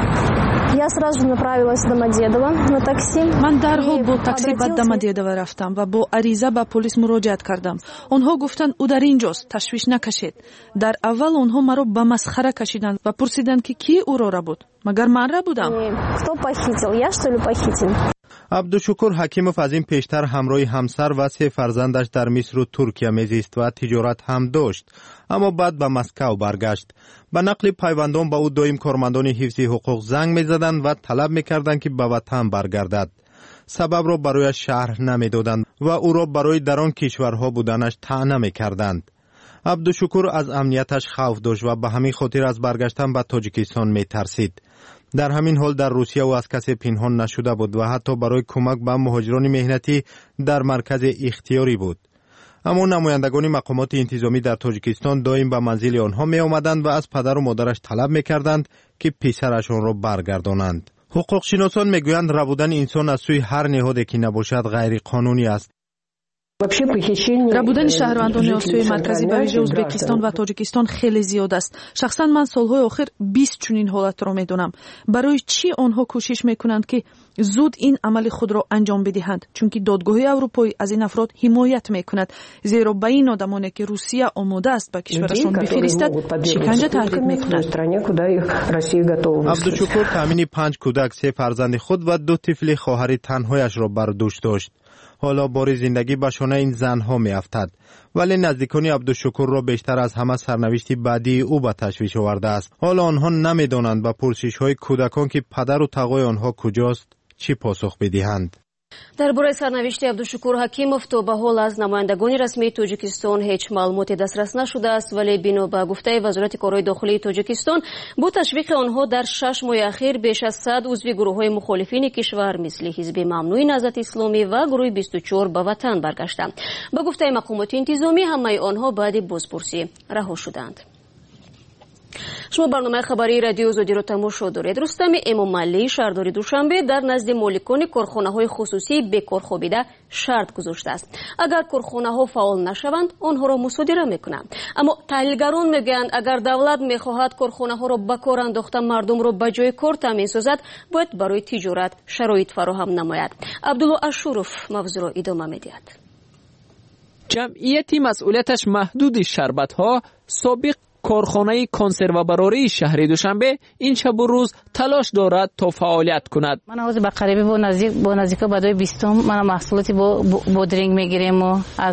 S3: من درحال با تاکسی به دامادیدوو رفتم و با عریضه به پلیس مراجعه کردم. آنها گفتند او در اینجاست، تشویش نکشید. در اول آنها مرا به مسخره کشیدند و پرسیدند که کی او را بود. مگر من را بودم؟
S11: عبدالشکور حکیموف از این پیشتر همراه همسر و 3 فرزندش در مصر و ترکیه میزیست و تجارت هم داشت، اما بعد به مسکو برگشت. به نقل پیوندان با او دائم کارمندان حفظ حقوق زنگ میزدند و طلب میکردند که به وطن برگردد. سبب را برای شرح نمیدادند و او را برای در آن کشورها بودنش طعنه میکردند. عبدالشکور از امنیتش خوف داشت و به همین خاطر از برگشتن به تاجیکستان میترسید. در همین حال در روسیه او از کسی پنهان نشده بود و حتی برای کمک به مهاجران مهنتی در مرکز اختیاری بود. اما نمایندگان مقامات انتظامی در تاجیکستان دائم به منزل آنها می آمدند و از پدر و مادرش طلب می کردند که پسرشان را برگردانند. حقوق شناسان می گویند ربودن انسان از سوی هر نهادی که نباشد غیر قانونی است.
S3: ربودن شهروندان آسیای مرکزی به ویژه ازبکستان و تاجیکستان خیلی زیاد است. شخصا من سالهای آخر 20 چنین حالت را میدونم. برای چی آنها کوشش میکنند که زود این عمل خود را انجام بدهند؟ چون که دادگاه اروپایی از این افراد حمایت میکند، زیرا به این آدمانی که روسیه آماده است به کشورشان بفرستد شکنجه تهدید میکند.
S11: عبدالشکور تامین 5 کودک، 3 فرزند خود و 2 طفل خواهر تنهایش را بر دوش داشت. حالا بار زندگی به شانه این زنها می افتد، ولی نزدیکان عبدالشکور را بیشتر از همه سرنوشت بعدی او به تشویش آورده است. حالا آنها نمی دانند به پرسش های کودکان که پدر و تقوی آنها کجاست چی پاسخ بدهند.
S1: درباره سرنوشت عبدالشکور حکیمов تا به حال از نمایندگان رسمی تاجیکستان هیچ معلوماتی دسترس نشده است، ولی بنا به گفته وزارت کارهای داخلی تاجیکستان با تشویق آنها در 6 ماه اخیر بیش از 100 عضو گروه‌های مخالفین کشور مثل حزب ممنوع نهضت اسلامی و گروه 24 به وطن برگشتند. به گفته مقامات انتظامی همه آنها بعد بازپرسی رها شدند. شما برنامه خبری رادیو آزادی را تماشا دارید. رستم امامعلی شهردار دوشنبه در نزد مالکان کارخانه‌های خصوصی بیکار خوابیده شرط گذاشته است. اگر کارخانه‌ها فعال نشوند آنها را مصادره می‌کنند. اما تحلیلگران میگویند اگر دولت می‌خواهد کارخانه‌ها را به کار انداخته مردم را به جای کار تامین سازد، باید برای تجارت شرایط فراهم نماید. عبدالله اشورف موضوع را ادامه می‌دهد.
S14: جمعیتی مسئولیتش محدود شربت‌ها سابق کارخانه کنسرو براری شهر دوشنبه این شب و روز تلاش دارد تا فعالیت کند.
S15: من از با قریبی با نزدیک بدوی 20 من محصولاتی با بودرینگ میگیریم و از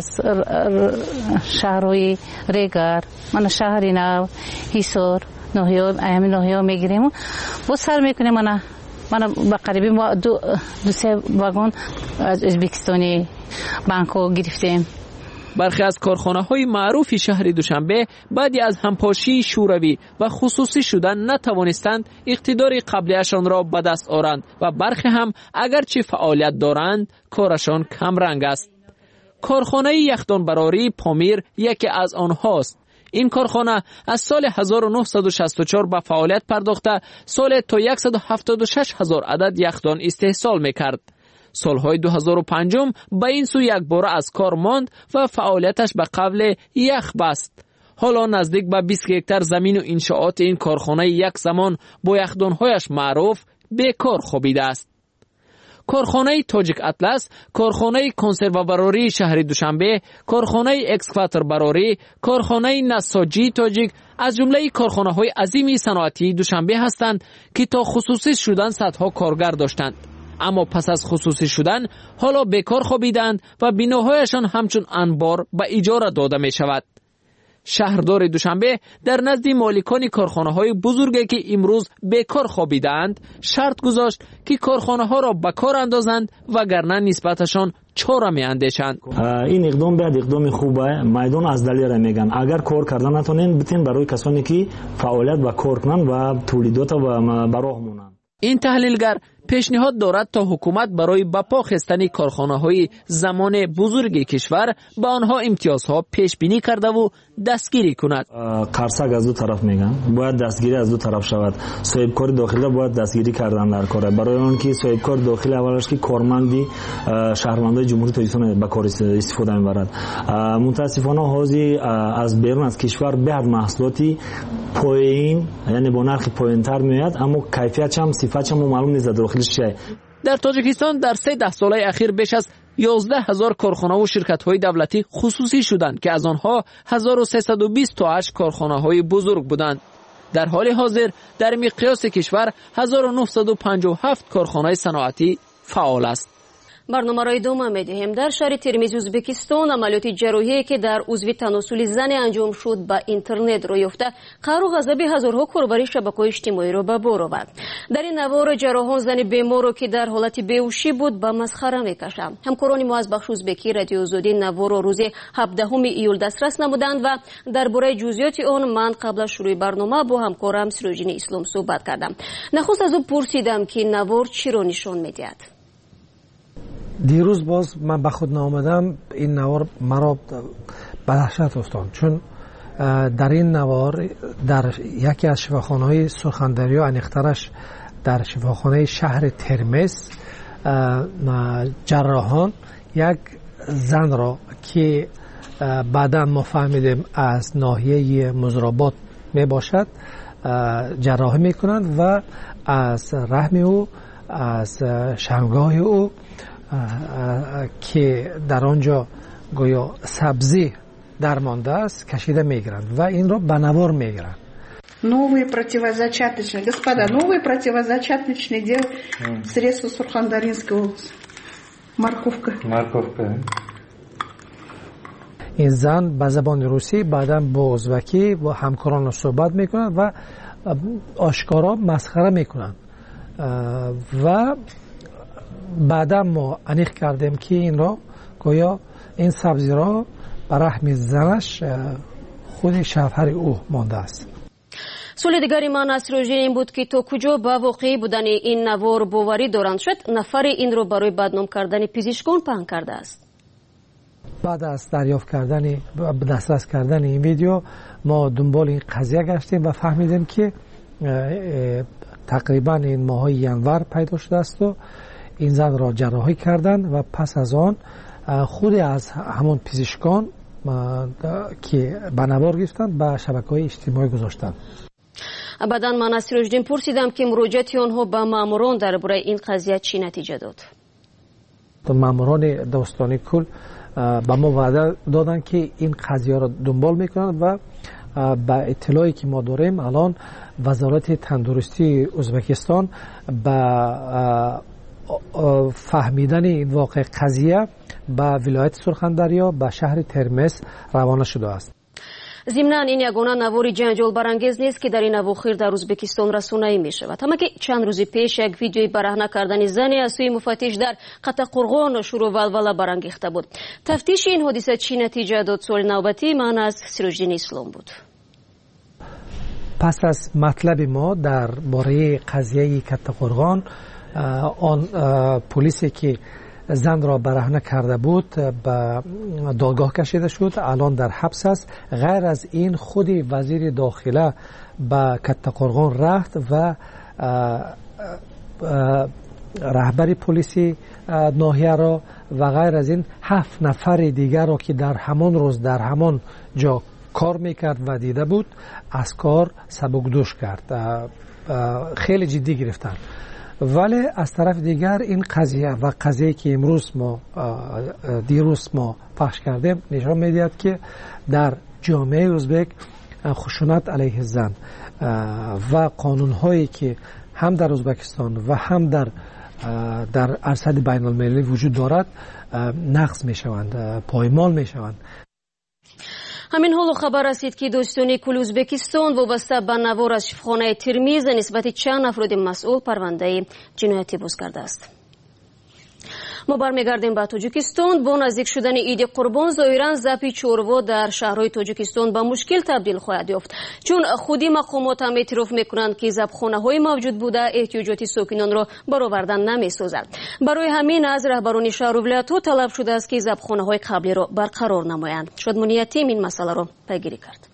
S15: شهرهای ریگر، من شهری نو هیسور نوحیا ایمی نوحیا میگیریم و با سر میکنیم. من با قریبی با دو سه واگن از ازبکستانی بانکو گرفتیم.
S14: برخی از کارخانه‌های معروف شهر دوشنبه بعدی از همپاشی شوروی و خصوصی شدن نتوانستند اقتدار قبلیشان را به دست آورند و برخی هم اگرچه فعالیت دارند کارشان کم رنگ است. کارخانه یخدان براری پامیر یکی از آنهاست. این کارخانه از سال 1964 به فعالیت پرداخته سال تا 176,000 عدد یخدان استحصال می‌کرد. سالهای 2005 به این سو یک بار از کار ماند و فعالیتش به قبل یخ بست. حالا نزدیک به 20 هکتار زمین و انشاءات این کارخانه یک زمان با یخدانهایش معروف بیکار خوابیده است. کارخانه تاجیک اطلس، کارخانه کنسرو براری شهر دوشنبه، کارخانه اکسکواتور براری، کارخانه نساجی تاجیک از جمله کارخانه‌های عظیم صنعتی دوشنبه هستند که تا خصوصی شدن صدها کارگر داشتند. اما پس از خصوصی شدن حالا بیکار خوابیدند و بناهایشان همچون انبار به اجاره داده می شود. شهردار دوشنبه در نزد مالکان کارخانه‌های بزرگی که امروز بیکار خوابیدند شرط گذاشت که کارخانه‌ها را به کار اندازند وگرنه نسبتشان چاره می اندیشند.
S9: این اقدام باید اقدام خوبه. میدان از دلیل میگن اگر کار کردن نتونین بتین برای کسانی که فعالیت و کار کنن و تولیدات و براه مونن.
S14: این تحلیلگر پیشنهاد دارد تا حکومت برای بپا خستن کارخانه‌های زمان بزرگ کشور به آنها امتیازها پیش بینی کرده و دستگیری کند.
S9: قرصک از دو طرف میگن باید دستگیری از دو طرف شود. صاحب کار داخلی باید دستگیری کردن در کار برای آن که صاحب کار داخلی اولش که کارمندی شهروندان جمهوری تاجیکستان به کار استفاده میبرد. متاسفانه حاضی از بیرون از کشور به محصولاتی پایین یعنی با نرخ پایینتر میاد اما کیفیتش هم صفاتش هم معلوم نیست داخلش چیه.
S14: در تاجیکستان در 3 ساله اخیر بیش از 11,000 کارخانه و شرکت‌های دولتی خصوصی شدند که از آنها 1328 کارخانه‌های بزرگ بودند. در حال حاضر در مقیاس کشور 1957 کارخانه صنعتی فعال است.
S1: برنامه را ادامه می‌دهیم. در شهر ترمیز ازبکستان عملیات جراحی که در عضو تناسل زن انجام شد به اینترنت روی یافته قهر و غضب هزارها کاربر شبکه‌های اجتماعی را به بار آورد. در این نوار جراحان زن بیمار را که در حالت بیهوشی بود به مسخره می‌کشند. همکاران ما از بخش ازبکی رادیو آزادی نوار را روز 17 ایول دسترس نمودند و درباره جزئیات آن من قبل از شروع برنامه با همکارم سروجین اسلام صحبت کردم. نخست از او پرسیدم که نوار چی را نشان می‌دهد.
S18: دیروز باز من به خود نامدم این نوار مرا به دهشت افتاد چون در این نوار در یکی از شفاخانه‌های سرخندریا انیخترش در شفاخانه شهر ترمز جراحان یک زن را که بعدا ما فهمیدیم از ناحیه مزرابات می باشد جراحی می کنند و از رحم او، از شنگاه او که در آنجا گویا سبزی درمانده است کشیده می گیرند و این را به نوار می گیرند.
S17: Новые противозачаточные, господа, новые противозачаточные средства Сурхандаринской области. Морковка. این زن به زبان روسی بعدا با ازبکی و همکاران صحبت میکنند و آشکارا مسخره میکنند و بعدا ما انیخ کردیم که این را گویا این سبزی را به رحم زنش خود شوهر او مانده است.
S1: سوال دیگری من از روژه این بود که تا کجا با واقعی بودن این نوار باوری دارند شد نفر این رو برای بدنام کردن پزشکان پهن کرده است.
S18: بعد از دریافت کردن دسترس کردن این ویدیو ما دنبال این قضیه گشتیم و فهمیدیم که تقریبا این ماه ینور پیدا شده است و این زن را جراحی کردن و پس از آن خود از همون پزشکان که به نوار گرفتند به شبکه‌های اجتماعی گذاشتند.
S1: بعدا من از سیروجدین پرسیدم که مراجعت آنها به ماموران درباره این قضیه چی نتیجه داد.
S18: ماموران داستانی کل به ما وعده دادن که این قضیه را دنبال میکنند و به اطلاعی که ما داریم الان وزارت تندرستی ازبکستان به فهمیدن این واقع قضیه به ولایت سرخندریا به شهر ترمز روانه شده است.
S1: ضمناً این یگانه نواری جنجال برانگیز نیست که در این اواخر در ازبکستان رسانه‌ای می شود. اما که چند روز پیش یک ویدیوی برهنه کردن زنی از سوی مفتش در قطع‌قرغان شروع ولوله برانگیخته بود. تفتیش این حادثه چی نتیجه داد؟ سوال نوبتی من از سیروجدین اسلام بود.
S18: پس از مطلب ما در باره قضیه قطع‌قرغان آن پلیسی که زن را برهنه کرده بود به دادگاه کشیده شد، الان در حبس است. غیر از این خود وزیر داخله به قطع‌قرغان رفت و رهبر پلیسی ناحیه را و غیر از این 7 نفر دیگر را که در همان روز در همان جا کار میکرد و دیده بود از کار سبکدوش کرد، خیلی جدی گرفتن. ولی از طرف دیگر این قضیه و قضیه که امروز ما دیروز ما پخش کردیم نشان میدهد که در جامعه ازبک خشونت علیه زن و قانون‌هایی که هم در ازبکستان و هم در ارصد بین المللی وجود دارد نقض میشوند، پایمال میشوند.
S1: همین حال خبر رسید که دوستانی کل ازبکستان وابسته به نوار از شفاخانه ترمیز نسبت چند افراد مسئول پرونده جنایتی باز کرده است. ما برمیگردیم به تاجیکستان. با نزدیک شدن عید قربان ظاهرا ذبح چوروا در شهرهای تاجیکستان به مشکل تبدیل خواهد یافت، چون خودی مقامات هم اعتراف میکنند که ذبحخانه‌های موجود بوده احتیاجات ساکنان را برآوردن نمیسازد. برای همین از رهبران شهر و ولایت‌ها طلب شده است که ذبحخانه‌های قبلی را برقرار نمایند. شادمانی یتیم این مسئله را پیگیری کرد.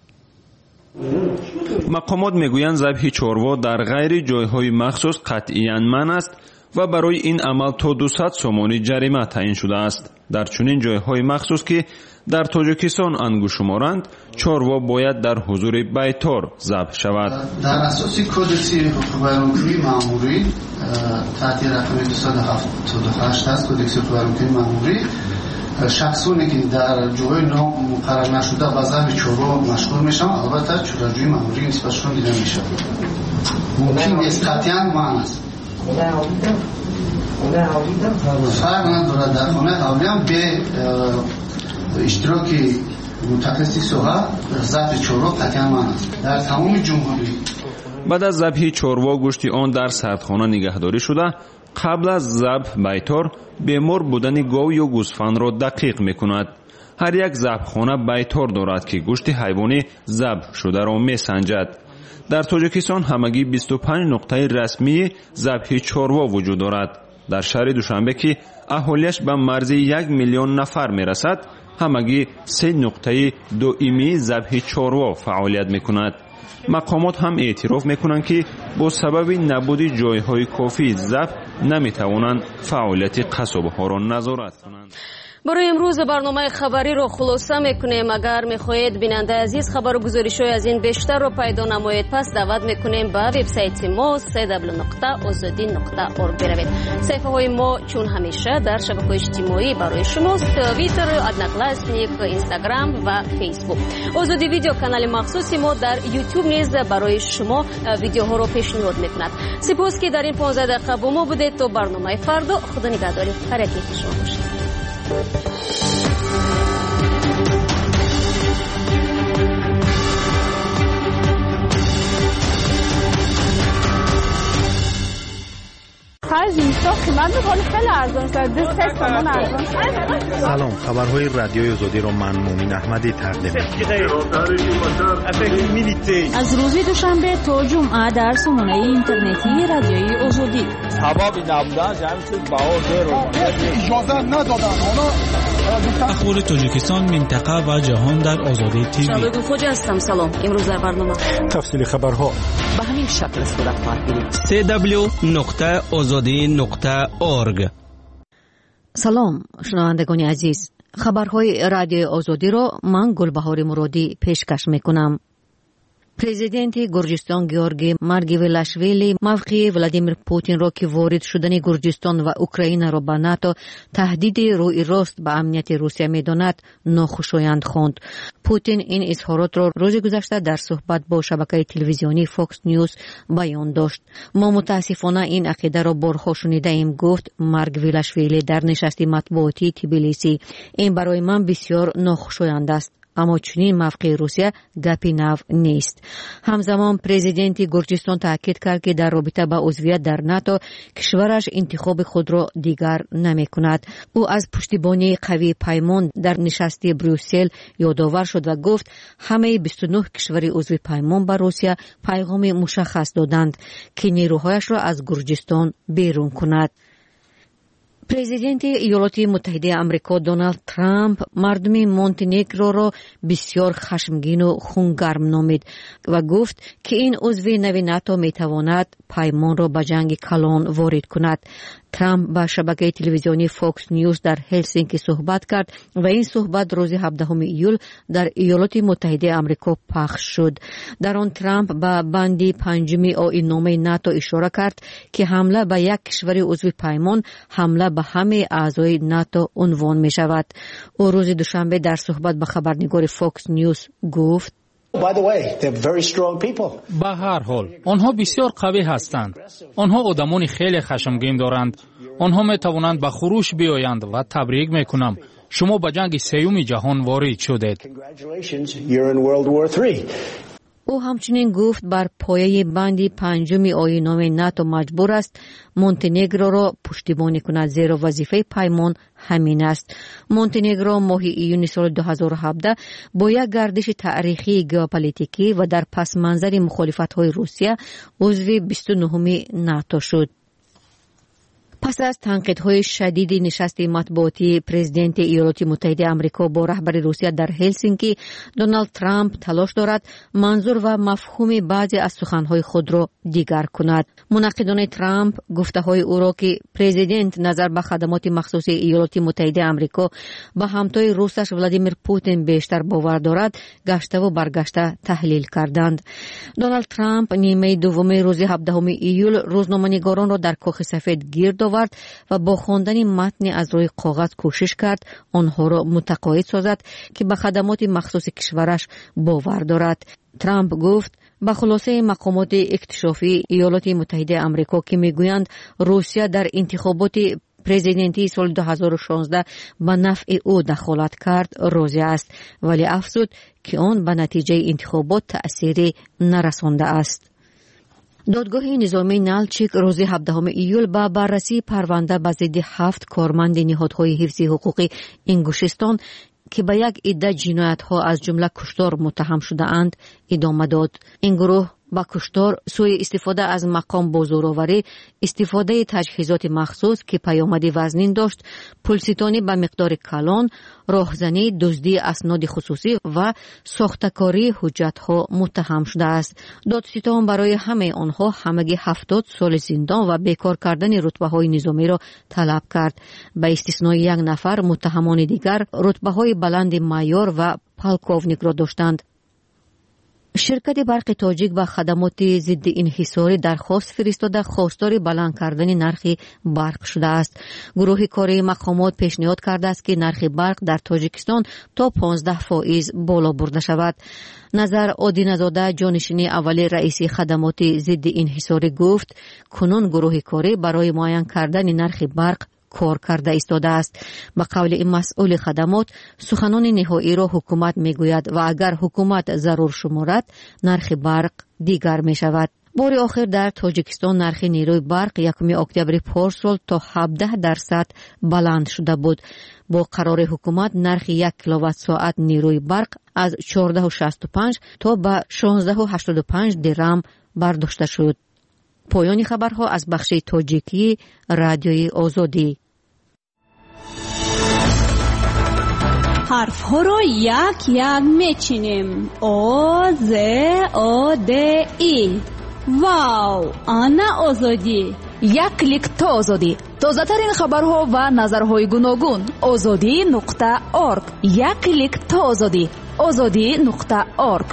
S19: مقامات میگویند ذبح چوروا در غیر جایهای مخصوص قطعاً منع است و برای این عمل تا 200 سومانی جریمه تعیین شده است. در چنین جایهای مخصوص که در تاجیکستان انگشت‌شمارند، چوروا باید در حضور بیطار ذبح شود.
S20: در اساس کدسی حقوق‌برانگی مأموری تحت رقم 278 است، کدکس حقوق‌برانگی مأموری، شخصانی که در جای نام مقرر نشده و ذبح چوروا مشغول میشن البته چورجوی مأموری نسبتشون دیده میشه. ممکن نیست قطعاً منع است. فرق ندارد در خانه اولیان به اشتراک متخصصی صحت ذبح چوروا قطعا منع است در تمام جمهوری.
S19: بعد از ذبح چوروا گوشت آن در سردخانه نگهداری شده. قبل از ذبح بیطار بیمار بودن گاو یا گوسفند را دقیق میکند. هر یک ذبحخانه بیطار دارد که گوشت حیوانی ذبح شده را میسنجد. در تاجیکستان همگی 25 نقطه رسمی ذبح چوروا وجود دارد. در شهر دوشنبه که اهالیش به مرز 1 میلیون نفر میرسد، همگی 3 نقطه دائمی ذبح چوروا فعالیت میکند. مقامات هم اعتراف میکنند که با سبب نبود جایهای کافی ذبح نمیتوانند فعالیت قصابها را نظارت کنند.
S1: برای امروز برنامه خبری رو خلاصه میکنیم. اگر میخواهید بیننده عزیز خبر و گزارش‌های از این بیشتر رو پیدا نمایید، پس دعوت میکنیم به وبسایت ما www.azadi.org بروید. صفحه های ما چون همیشه در شبکه‌های اجتماعی برای شماست: توییتر، ادنقلاسنیک، اینستاگرام و فیسبوک. آزادی ویدیو کانال مخصوصی ما در یوتیوب نیز برای شما ویدیوها رو پیشنهاد میکند. سپاس که در این 15 دقیقه با ما بودید. تا برنامه فردا، خدا نگهدار حرکت شما باشید.
S11: سلام، خبرهای رادیوی آزادی را من مومین احمدی تقدیم می‌کنم.
S13: از روز دوشنبه تا جمعه در سامانه اینترنتی رادیوی آزادی.
S2: سبب نبودن جمعیت باور اجازه ندادن.
S7: اخبار تاجیکستان، منطقه و جهان در آزادی تیوی.
S1: شباب خوجا هستم. سلام. امروز در برنامه
S11: تفصیل خبرها
S5: به همین شکل صورت خواهد گرفت.
S8: www.azadi.org.
S12: سلام شنوندگان عزیز، خبرهای رادیو آزادی را من گلبهار مرادی پیشکش میکنم. پرزیدنت گرجستان گیورگی مارگویلاشویلی موقع ولادیمیر پوتین را که وارد شدن گرجستان و اوکراین را به ناتو تهدید روی راست به امنیت روسیه می‌داند ناخوشایند خواند. پوتین این اظهارات را روز گذشته در صحبت با شبکه تلویزیونی فاکس نیوز بیان داشت. ما متاسفانه این عقیده را بارها شنیده ایم، گفت مارگویلاشویلی در نشست مطبوعاتی تبلیسی. این برای من بسیار ناخوشایند است، اما چنین موقع روسیه گپی نو نیست. همزمان پرزیدنت گرجستان تاکید کرد که در رابطه با عضویت در ناتو کشورش انتخاب خود را دیگر نمی کند. او از پشتیبانی قوی پیمان در نشست بروکسل یادآور شد و گفت همه 29 کشور عضو پیمان با روسیه پیغام مشخص دادند که نیروهایش را از گرجستان بیرون کند. پرزیدنت ایالات متحده آمریکا دونالد ترامپ مردم مونتنگرو را بسیار خشمگین و خونگرم نامید و گفت که این عضو نو ناتو میتواند پیمان را به جنگ کلان وارد کند. ترامپ با شبکه تلویزیونی فاکس نیوز در هلسینکی صحبت کرد و این صحبت روز 17 ایول در ایالات متحده آمریکا پخش شد. در آن ترامپ با بند 5 آیین‌نامه ناتو اشاره کرد که حمله به یک کشور عضو پیمان حمله به همه اعضای ناتو عنوان می شود. او روز دوشنبه در صحبت با خبرنگار فاکس نیوز گفت
S21: به هر حال آنها بسیار قوی هستند. آنها آدمان خیلی خشمگین دارند. آنها می توانند به خروش بیایند و تبریک می کنم. شما به جنگ سیوم جهان وارد شدید.
S12: او همچنین گفت بر پایه بند 5 آیین‌نامه ناتو مجبور است مونتنگرو را پشتیبانی کند، زیرا وظیفه پیمان همین است. مونتنگرو ماه ایون سال 2017 با یک گردش تاریخی ژئوپلیتیکی و در پس منظر مخالفت‌های روسیه عضو 29 ناتو شد. پس از تنقیدهای شدید نشست مطبوعاتی پرزیدنت ایالات متحده آمریکا با رهبر روسیه در هلسینکی، دونالد ترامپ تلاش دارد منظور و مفهوم بعضی از سخنهای خود را دیگر کند. منقدان ترامپ گفته‌های او را که پرزیدنت نظر به خدمات مخصوص ایالات متحده آمریکا به همتای روسش ولادیمیر پوتین بیشتر باور دارد گشته و برگشته تحلیل کردند. دونالد ترامپ نیمه دوم روز 17 ایول روزنامه‌نگاران را در کاخ سفید گرد آورد و با خواندن متن از روی کاغذ کوشش کرد آنها را متقاعد سازد که به خدمات مخصوص کشورش باور دارد. ترامپ گفت با خلاصه مقامات اکتشافی ایالات متحده آمریکا که میگویند روسیه در انتخابات پرزیدنتی سال 2016 به نفع او دخالت کرد راضی است، ولی افزود که آن به نتیجه انتخابات تأثیری نرسانده است. دادگاه نظامی نالچیک روز 17 ایول با بررسی پرونده به ضد 7 کارمند نهادهای حفظ حقوق انگوشستان که به یک عده جنایت‌ها از جمله کشتار متهم شده اند ادامه داد. این گروه با کشتار، سوء استفاده از مقام با زورآوری، استفاده تجهیزات مخصوص که پیامد وزنین داشت، پولستانی به مقدار کلان، راهزنی، دزدی اسناد خصوصی و ساختکاری حجت‌ها متهم شده است. دادستان برای همه آنها همگی 70 سال زندان و بیکار کردن رتبه‌های نظامی را طلب کرد. به استثنای یک نفر، متهمان دیگر رتبه‌های بلند مایور و پالکوونیک را داشتند. شرکت برق تاجیک با خدمات ضد انحصاری درخواست فرستاده خواستار بلند کردن نرخ برق شده است. گروه کاری مقامات پیشنهاد کرده است که نرخ برق در تاجیکستان تا 15% بالا برده شود. نظر آدینزاده، جانشین اولی رئیس خدمات ضد انحصاری گفت کنون گروه کاری برای معین کردن نرخ برق کار کرده ایستاده است. به قول این مسئول خدمات، سخنان نهایی را حکومت میگوید و اگر حکومت ضرور شمارد نرخ برق دیگر می شود. بار آخر در تاجیکستان نرخ نیروی برق 1 اکتبر پارسال تا 17% بلند شده بود. با قرار حکومت نرخ 1 کیلووات ساعت نیروی برق از 14.65 تا به 16.85 درم برداشته شد. پایان خبرها از بخش تاجیکی رادیوی آزادی.
S4: حرف ها رو یک یک میچینیم. آ ز آ د ای. واو، آنا آزادی.
S6: یک کلیک تا آزادی. تازه ترین خبرها و نظرهای گوناگون. azadi.org. یک کلیک تا آزادی. azadi.org.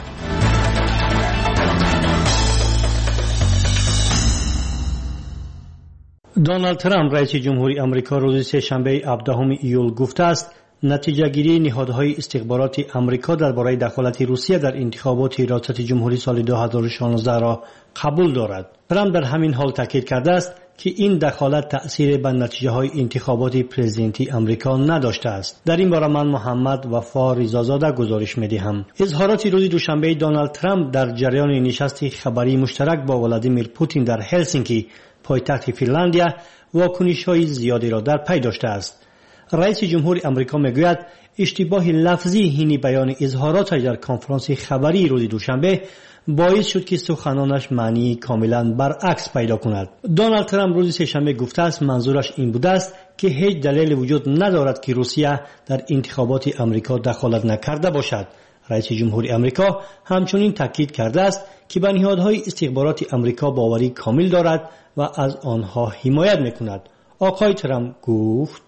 S8: دونالد ترامپ رئیس جمهوری آمریکا روز سه‌شنبه 17 ایول گفته است نتیجه گیری نهادهای استخباراتی آمریکا درباره دخالت روسیه در انتخابات ریاست جمهوری سال 2016 را قبول دارد. ترامپ در همین حال تاکید کرده است که این دخالت تأثیر به نتیجه‌های انتخابات پرزیدنتی آمریکا نداشته است. در این باره من محمد وفا رضازاده گزارش می‌دهم. اظهارات روز دوشنبه دونالد ترامپ در جریان نشست خبری مشترک با ولادیمیر پوتین در هلسینکی پایتخت فنلاندیا واکنش‌های زیادی را در پی داشته است. رئیس جمهور آمریکا میگوید اشتباه لفظی این بیان اظهاراتش در کنفرانس خبری روز دوشنبه باعث شد که سخنانش معنی کاملا برعکس پیدا کند. دونالد ترامپ روز سه‌شنبه گفته است منظورش این بوده است که هیچ دلیل وجود ندارد که روسیه در انتخابات آمریکا دخالت نکرده باشد. رئیس جمهور آمریکا همچنین تاکید کرده است که به نهادهای استخباراتی آمریکا باوری کامل دارد و از آنها حمایت میکند. آقای ترامپ گفت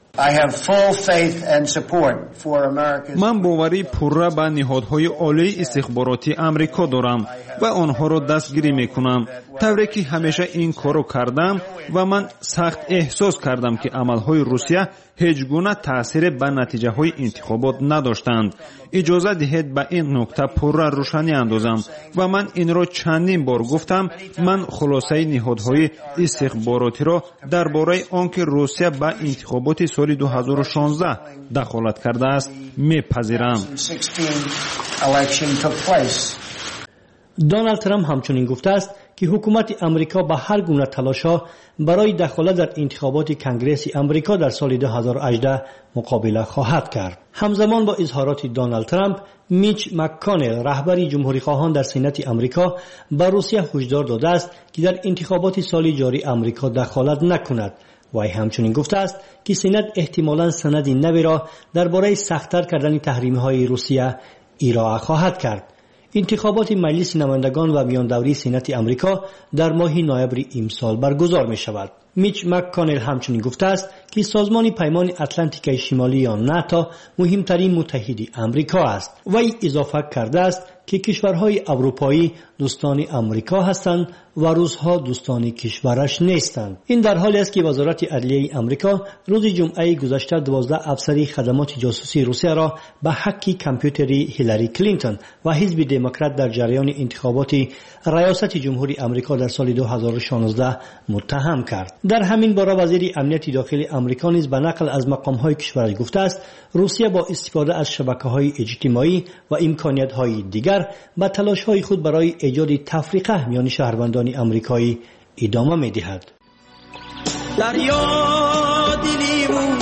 S19: من باوری پرره به نهادهای عالی استخباراتی آمریکا دارم و آنها را دستگیری میکنم، طوری که همیشه این کارو کردم و من سخت احساس کردم که عملهای روسیه هیچ گونه تأثیر به نتیجه های انتخابات نداشتند. اجازه دهید به این نکته پرره روشنی اندازم و من این را چندین بار گفتم. من خلاصه نهادهای استخباراتی را درباره آنکه روسیه به انتخابات سال 2016 دخالت کرده است میپذیرم.
S8: دونالد ترامپ همچنین گفته است که حکومت آمریکا به هر گونه تلاش‌ها برای دخالت در انتخابات کنگره آمریکا در سال 2018 مقابله خواهد کرد. همزمان با اظهارات دونالد ترامپ، میچ مک‌کانل رهبر جمهوری خواهان در سنات آمریکا به روسیه هشدار داده است که در انتخابات سال جاری آمریکا دخالت نکند. وی همچنین گفته است که سنات احتمالاً سند نوی را درباره سخت‌تر کردن تحریم‌های روسیه ارائه خواهد کرد. انتخابات مجلس نمایندگان و میاندوری سنات آمریکا در ماه نوامبر امسال برگزار می شود. میچ مک‌کانل همچنین گفته است که سازمان پیمان اتلانتیک شمالی یا ناتو مهمترین متحد آمریکا است. وی اضافه کرده است که کشورهای اروپایی دوستان آمریکا هستند و روس‌ها دوستان کشورش نیستند. این در حالی است که وزارت عدلیه آمریکا روز جمعه گذشته 12 افسر خدمات جاسوسی روسیه را به حق کامپیوتری هیلاری کلینتون و حزب دموکرات در جریان انتخابات ریاست جمهوری آمریکا در سال 2016 متهم کرد. در همین باره وزیر امنیت داخلی آمریکا نیز به نقل از مقام‌های کشورش گفته است روسیه با استفاده از شبکه‌های اجتماعی و امکانات‌های دیگر به تلاش‌های خود برای ایجاد تفریقه میان شهروندان آمریکایی ادامه می‌دهد.
S16: دریا دلیمون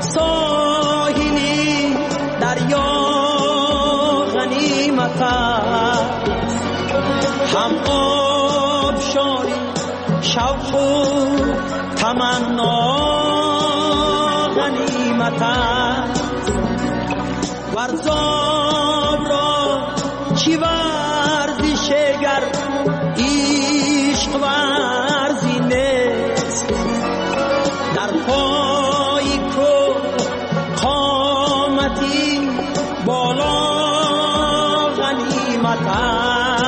S16: ساحلی دریا غنیمت هم خوب تمنا غنیمت است ورزاب را چی ورزش گر عشق ورزی نیست در پای کو قامتی بالا غنیمت است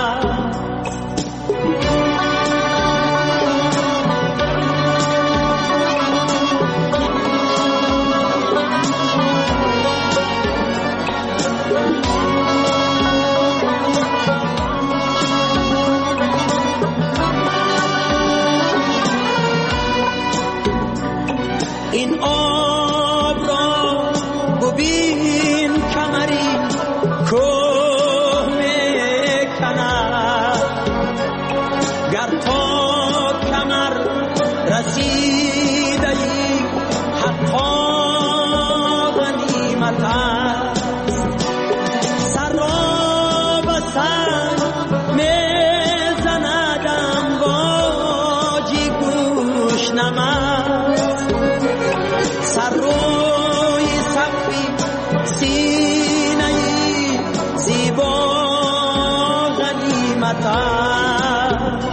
S16: این آب را ببین کمری کوه میکند گر تا کمر رسیده ای حقا غنیمت است سر را به سر میزند امواجی گوش نمد سر روی سقفی سینه زیبا غنیمت است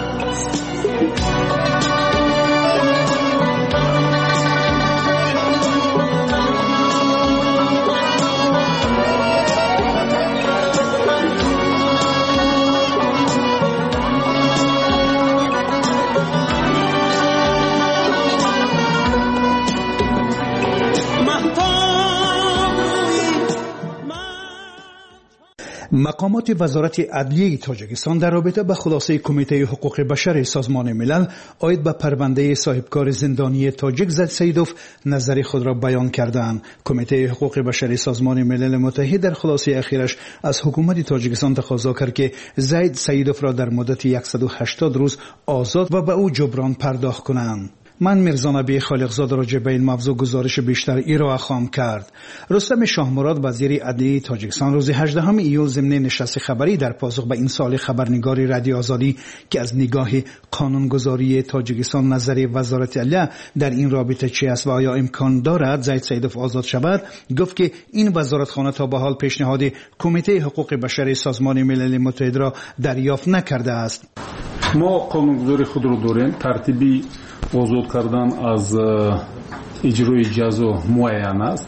S10: مقامات وزارت عدلیه تاجیکستان در رابطه با خلاصه کمیته حقوق بشر سازمان ملل عاید به پرونده صاحبکار زندانی تاجیک زید سیدوف نظر خود را بیان کردند. کمیته حقوق بشر سازمان ملل متحد در خلاصه اخیرش از حکومت تاجیکستان تقاضا کرد که زید سیدوف را در مدت 180 روز آزاد و به او جبران پرداخت کنند. من میرزا نبی خالقزاد راجع به این موضوع گزارش بیشتر ارائه خواهم کرد. رستم شاهمراد وزیر عدلیه تاجیکستان روز 18 ایول ضمن نشست خبری در پاسخ به این سوال خبرنگار رادیو آزادی که از نگاه قانونگذاری تاجیکستان نظر وزارت عدلیه در این رابطه چه است و آیا امکان دارد زید سیدوف آزاد شود، گفت که این وزارتخانه تا به حال پیشنهاد کمیته حقوق بشر سازمان ملل متحد را دریافت نکرده است.
S22: ما قانونگذاری خود را داریم. ترتیبی آزاد کردن از اجرای جزا معین است.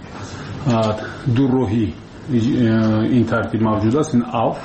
S22: دو راهی این ترتیب موجود است، این عفو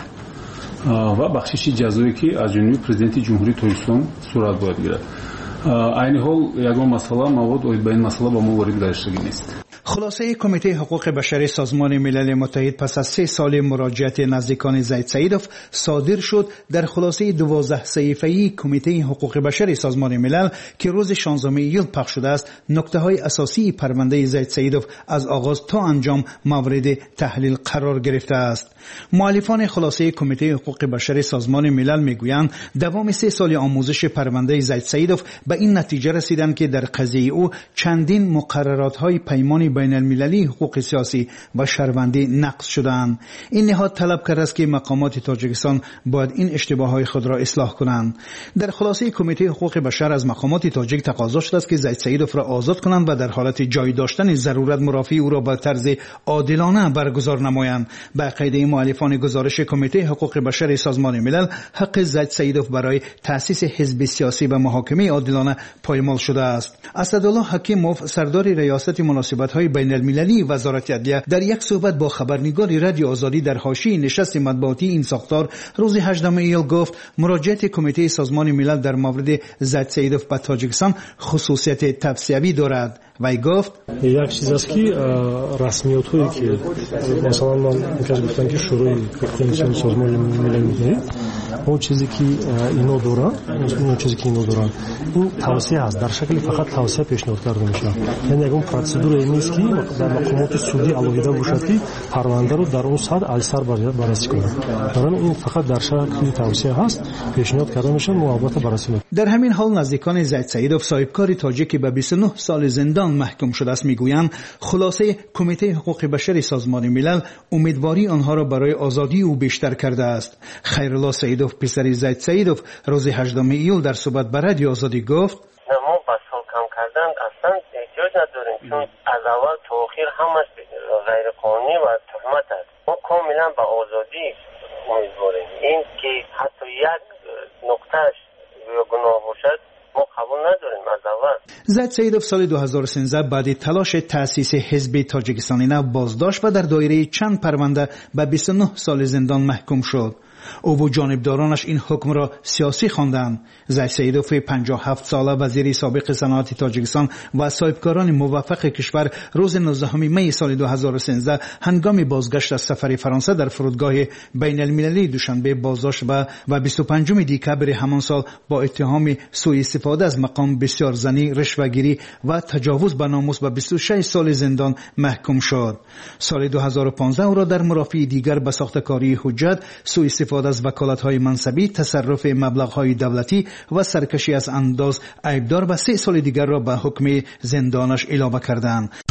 S22: و بخشش جزایی که از جانب پرزیدنت جمهوری تاجیکستان صورت باید گیرد. عین حال یگان مسئله مواد اوید به این مسئله با ما وارد گشتگی نیست.
S10: خلاصه کمیته حقوق بشر سازمان ملل متحد پس از 3 سال مراجعت نزدیکان زید سیدوف صادر شد در خلاصه 12 صفحه‌ای کمیته حقوق بشر سازمان ملل که روز 16 ایول پخش شده است، نکته‌های اساسی پرونده زید سیدوف از آغاز تا انجام مورد تحلیل قرار گرفته است. مؤلفان خلاصه کمیته حقوق بشر سازمان ملل میگویند دوام 3 سال آموزش پرونده زید سیدوف به این نتیجه رسیدند که در قضیه او چندین مقررات‌های پیمان بین المللی حقوق سیاسی و شهروندی نقض شدند. این نهاد طلب کرده است که مقامات تاجیکستان باید این اشتباهات خود را اصلاح کنند. در خلاصه کمیته حقوق بشر از مقامات تاجیک تقاضا شده است که زید سیدوف را آزاد کنند و در حالت جای داشتن ضرورت مرافع او را به طرز عادلانه برگزار نمایند. به عقیده مؤلفان گزارش کمیته حقوق بشر سازمان ملل، حق زید سیدوف برای تأسیس حزب سیاسی و محاکمه عادلانه پایمال شده است. اسدالله حکیموف سردار ریاست مناسبت‌های بین المللی وزارت عدلیه در یک صحبت با خبرنگار رادیو آزادی در حاشیه نشست مطبوعاتی این ساختار روز 18 ایول گفت مراجعت کمیته سازمان ملل در مورد زید سیدوف به تاجیکستان خصوصیت توصیوی دارد. وی گفت
S23: یک چیز است که رسمیت‌هایی که مثلا من می‌گم گفتن که شروع کمیته سازمان ملل متحد اون چیزی که اینا دارن، اون چیزی که اینا دارن این توصیه است، در شکل فقط توصیه پیشنهاد کرده میشه. یعنی یک پروسیدور نیست که در مقامات سودی علاوه باشد که پرونده رو در اون سطح ایثار بررسی کنه. برای این فقط در شکل توصیه هست، پیشنهاد کرده میشه، موافقت بررسی میکنه.
S10: در همین حال نزدیکان زید سیدوف صاحبکار تاجیکی به 29 سال زندان زندان محکوم شده است میگویند خلاصه کمیته حقوق بشر سازمان ملل امیدواری آنها را برای آزادی او بیشتر کرده است. خیرالله سعیدوف پسر زید سعیدوف روز 18 ایول در صحبت با رادیو آزادی گفت
S3: ما با کم کردن اصلا احتیاج نداریم چون از اول تا آخر همش غیر قانونی و تهمت است. ما کاملا با آزادی امیدواریم. این که حتی یک نقطهش یا گناه باشد ما قبول نداریم از اول.
S10: زید سعیدوف سال 2013 بعد تلاش تأسیس حزب تاجیکستان نو بازداشت و در دایره چند پرونده به 29 سال زندان محکوم شد. او و جانبدارانش این حکم را سیاسی خواندند. زید سعیدوف 57 ساله وزیر سابق صنعت تاجیکستان و صاحبکاران موفق کشور روز 19 می سال 2013 هنگام بازگشت از سفر فرانسه در فرودگاه بین المللی دوشنبه بازداشت و 25 دکبر همان سال با اتهام سوء استفاده از مقام بسیار زنی، رشوه‌گیری و تجاوز به ناموس به 26 سال زندان محکوم شد. سال 2015 او را در مرافع دیگر به ساخته‌کاری حجت، سوء استفاده از وکالت‌های منصبی، تصرف مبلغ‌های دولتی و سرکشی از انداز عیبدار و 3 سال دیگر را به حکم زندانش علاوه کردند.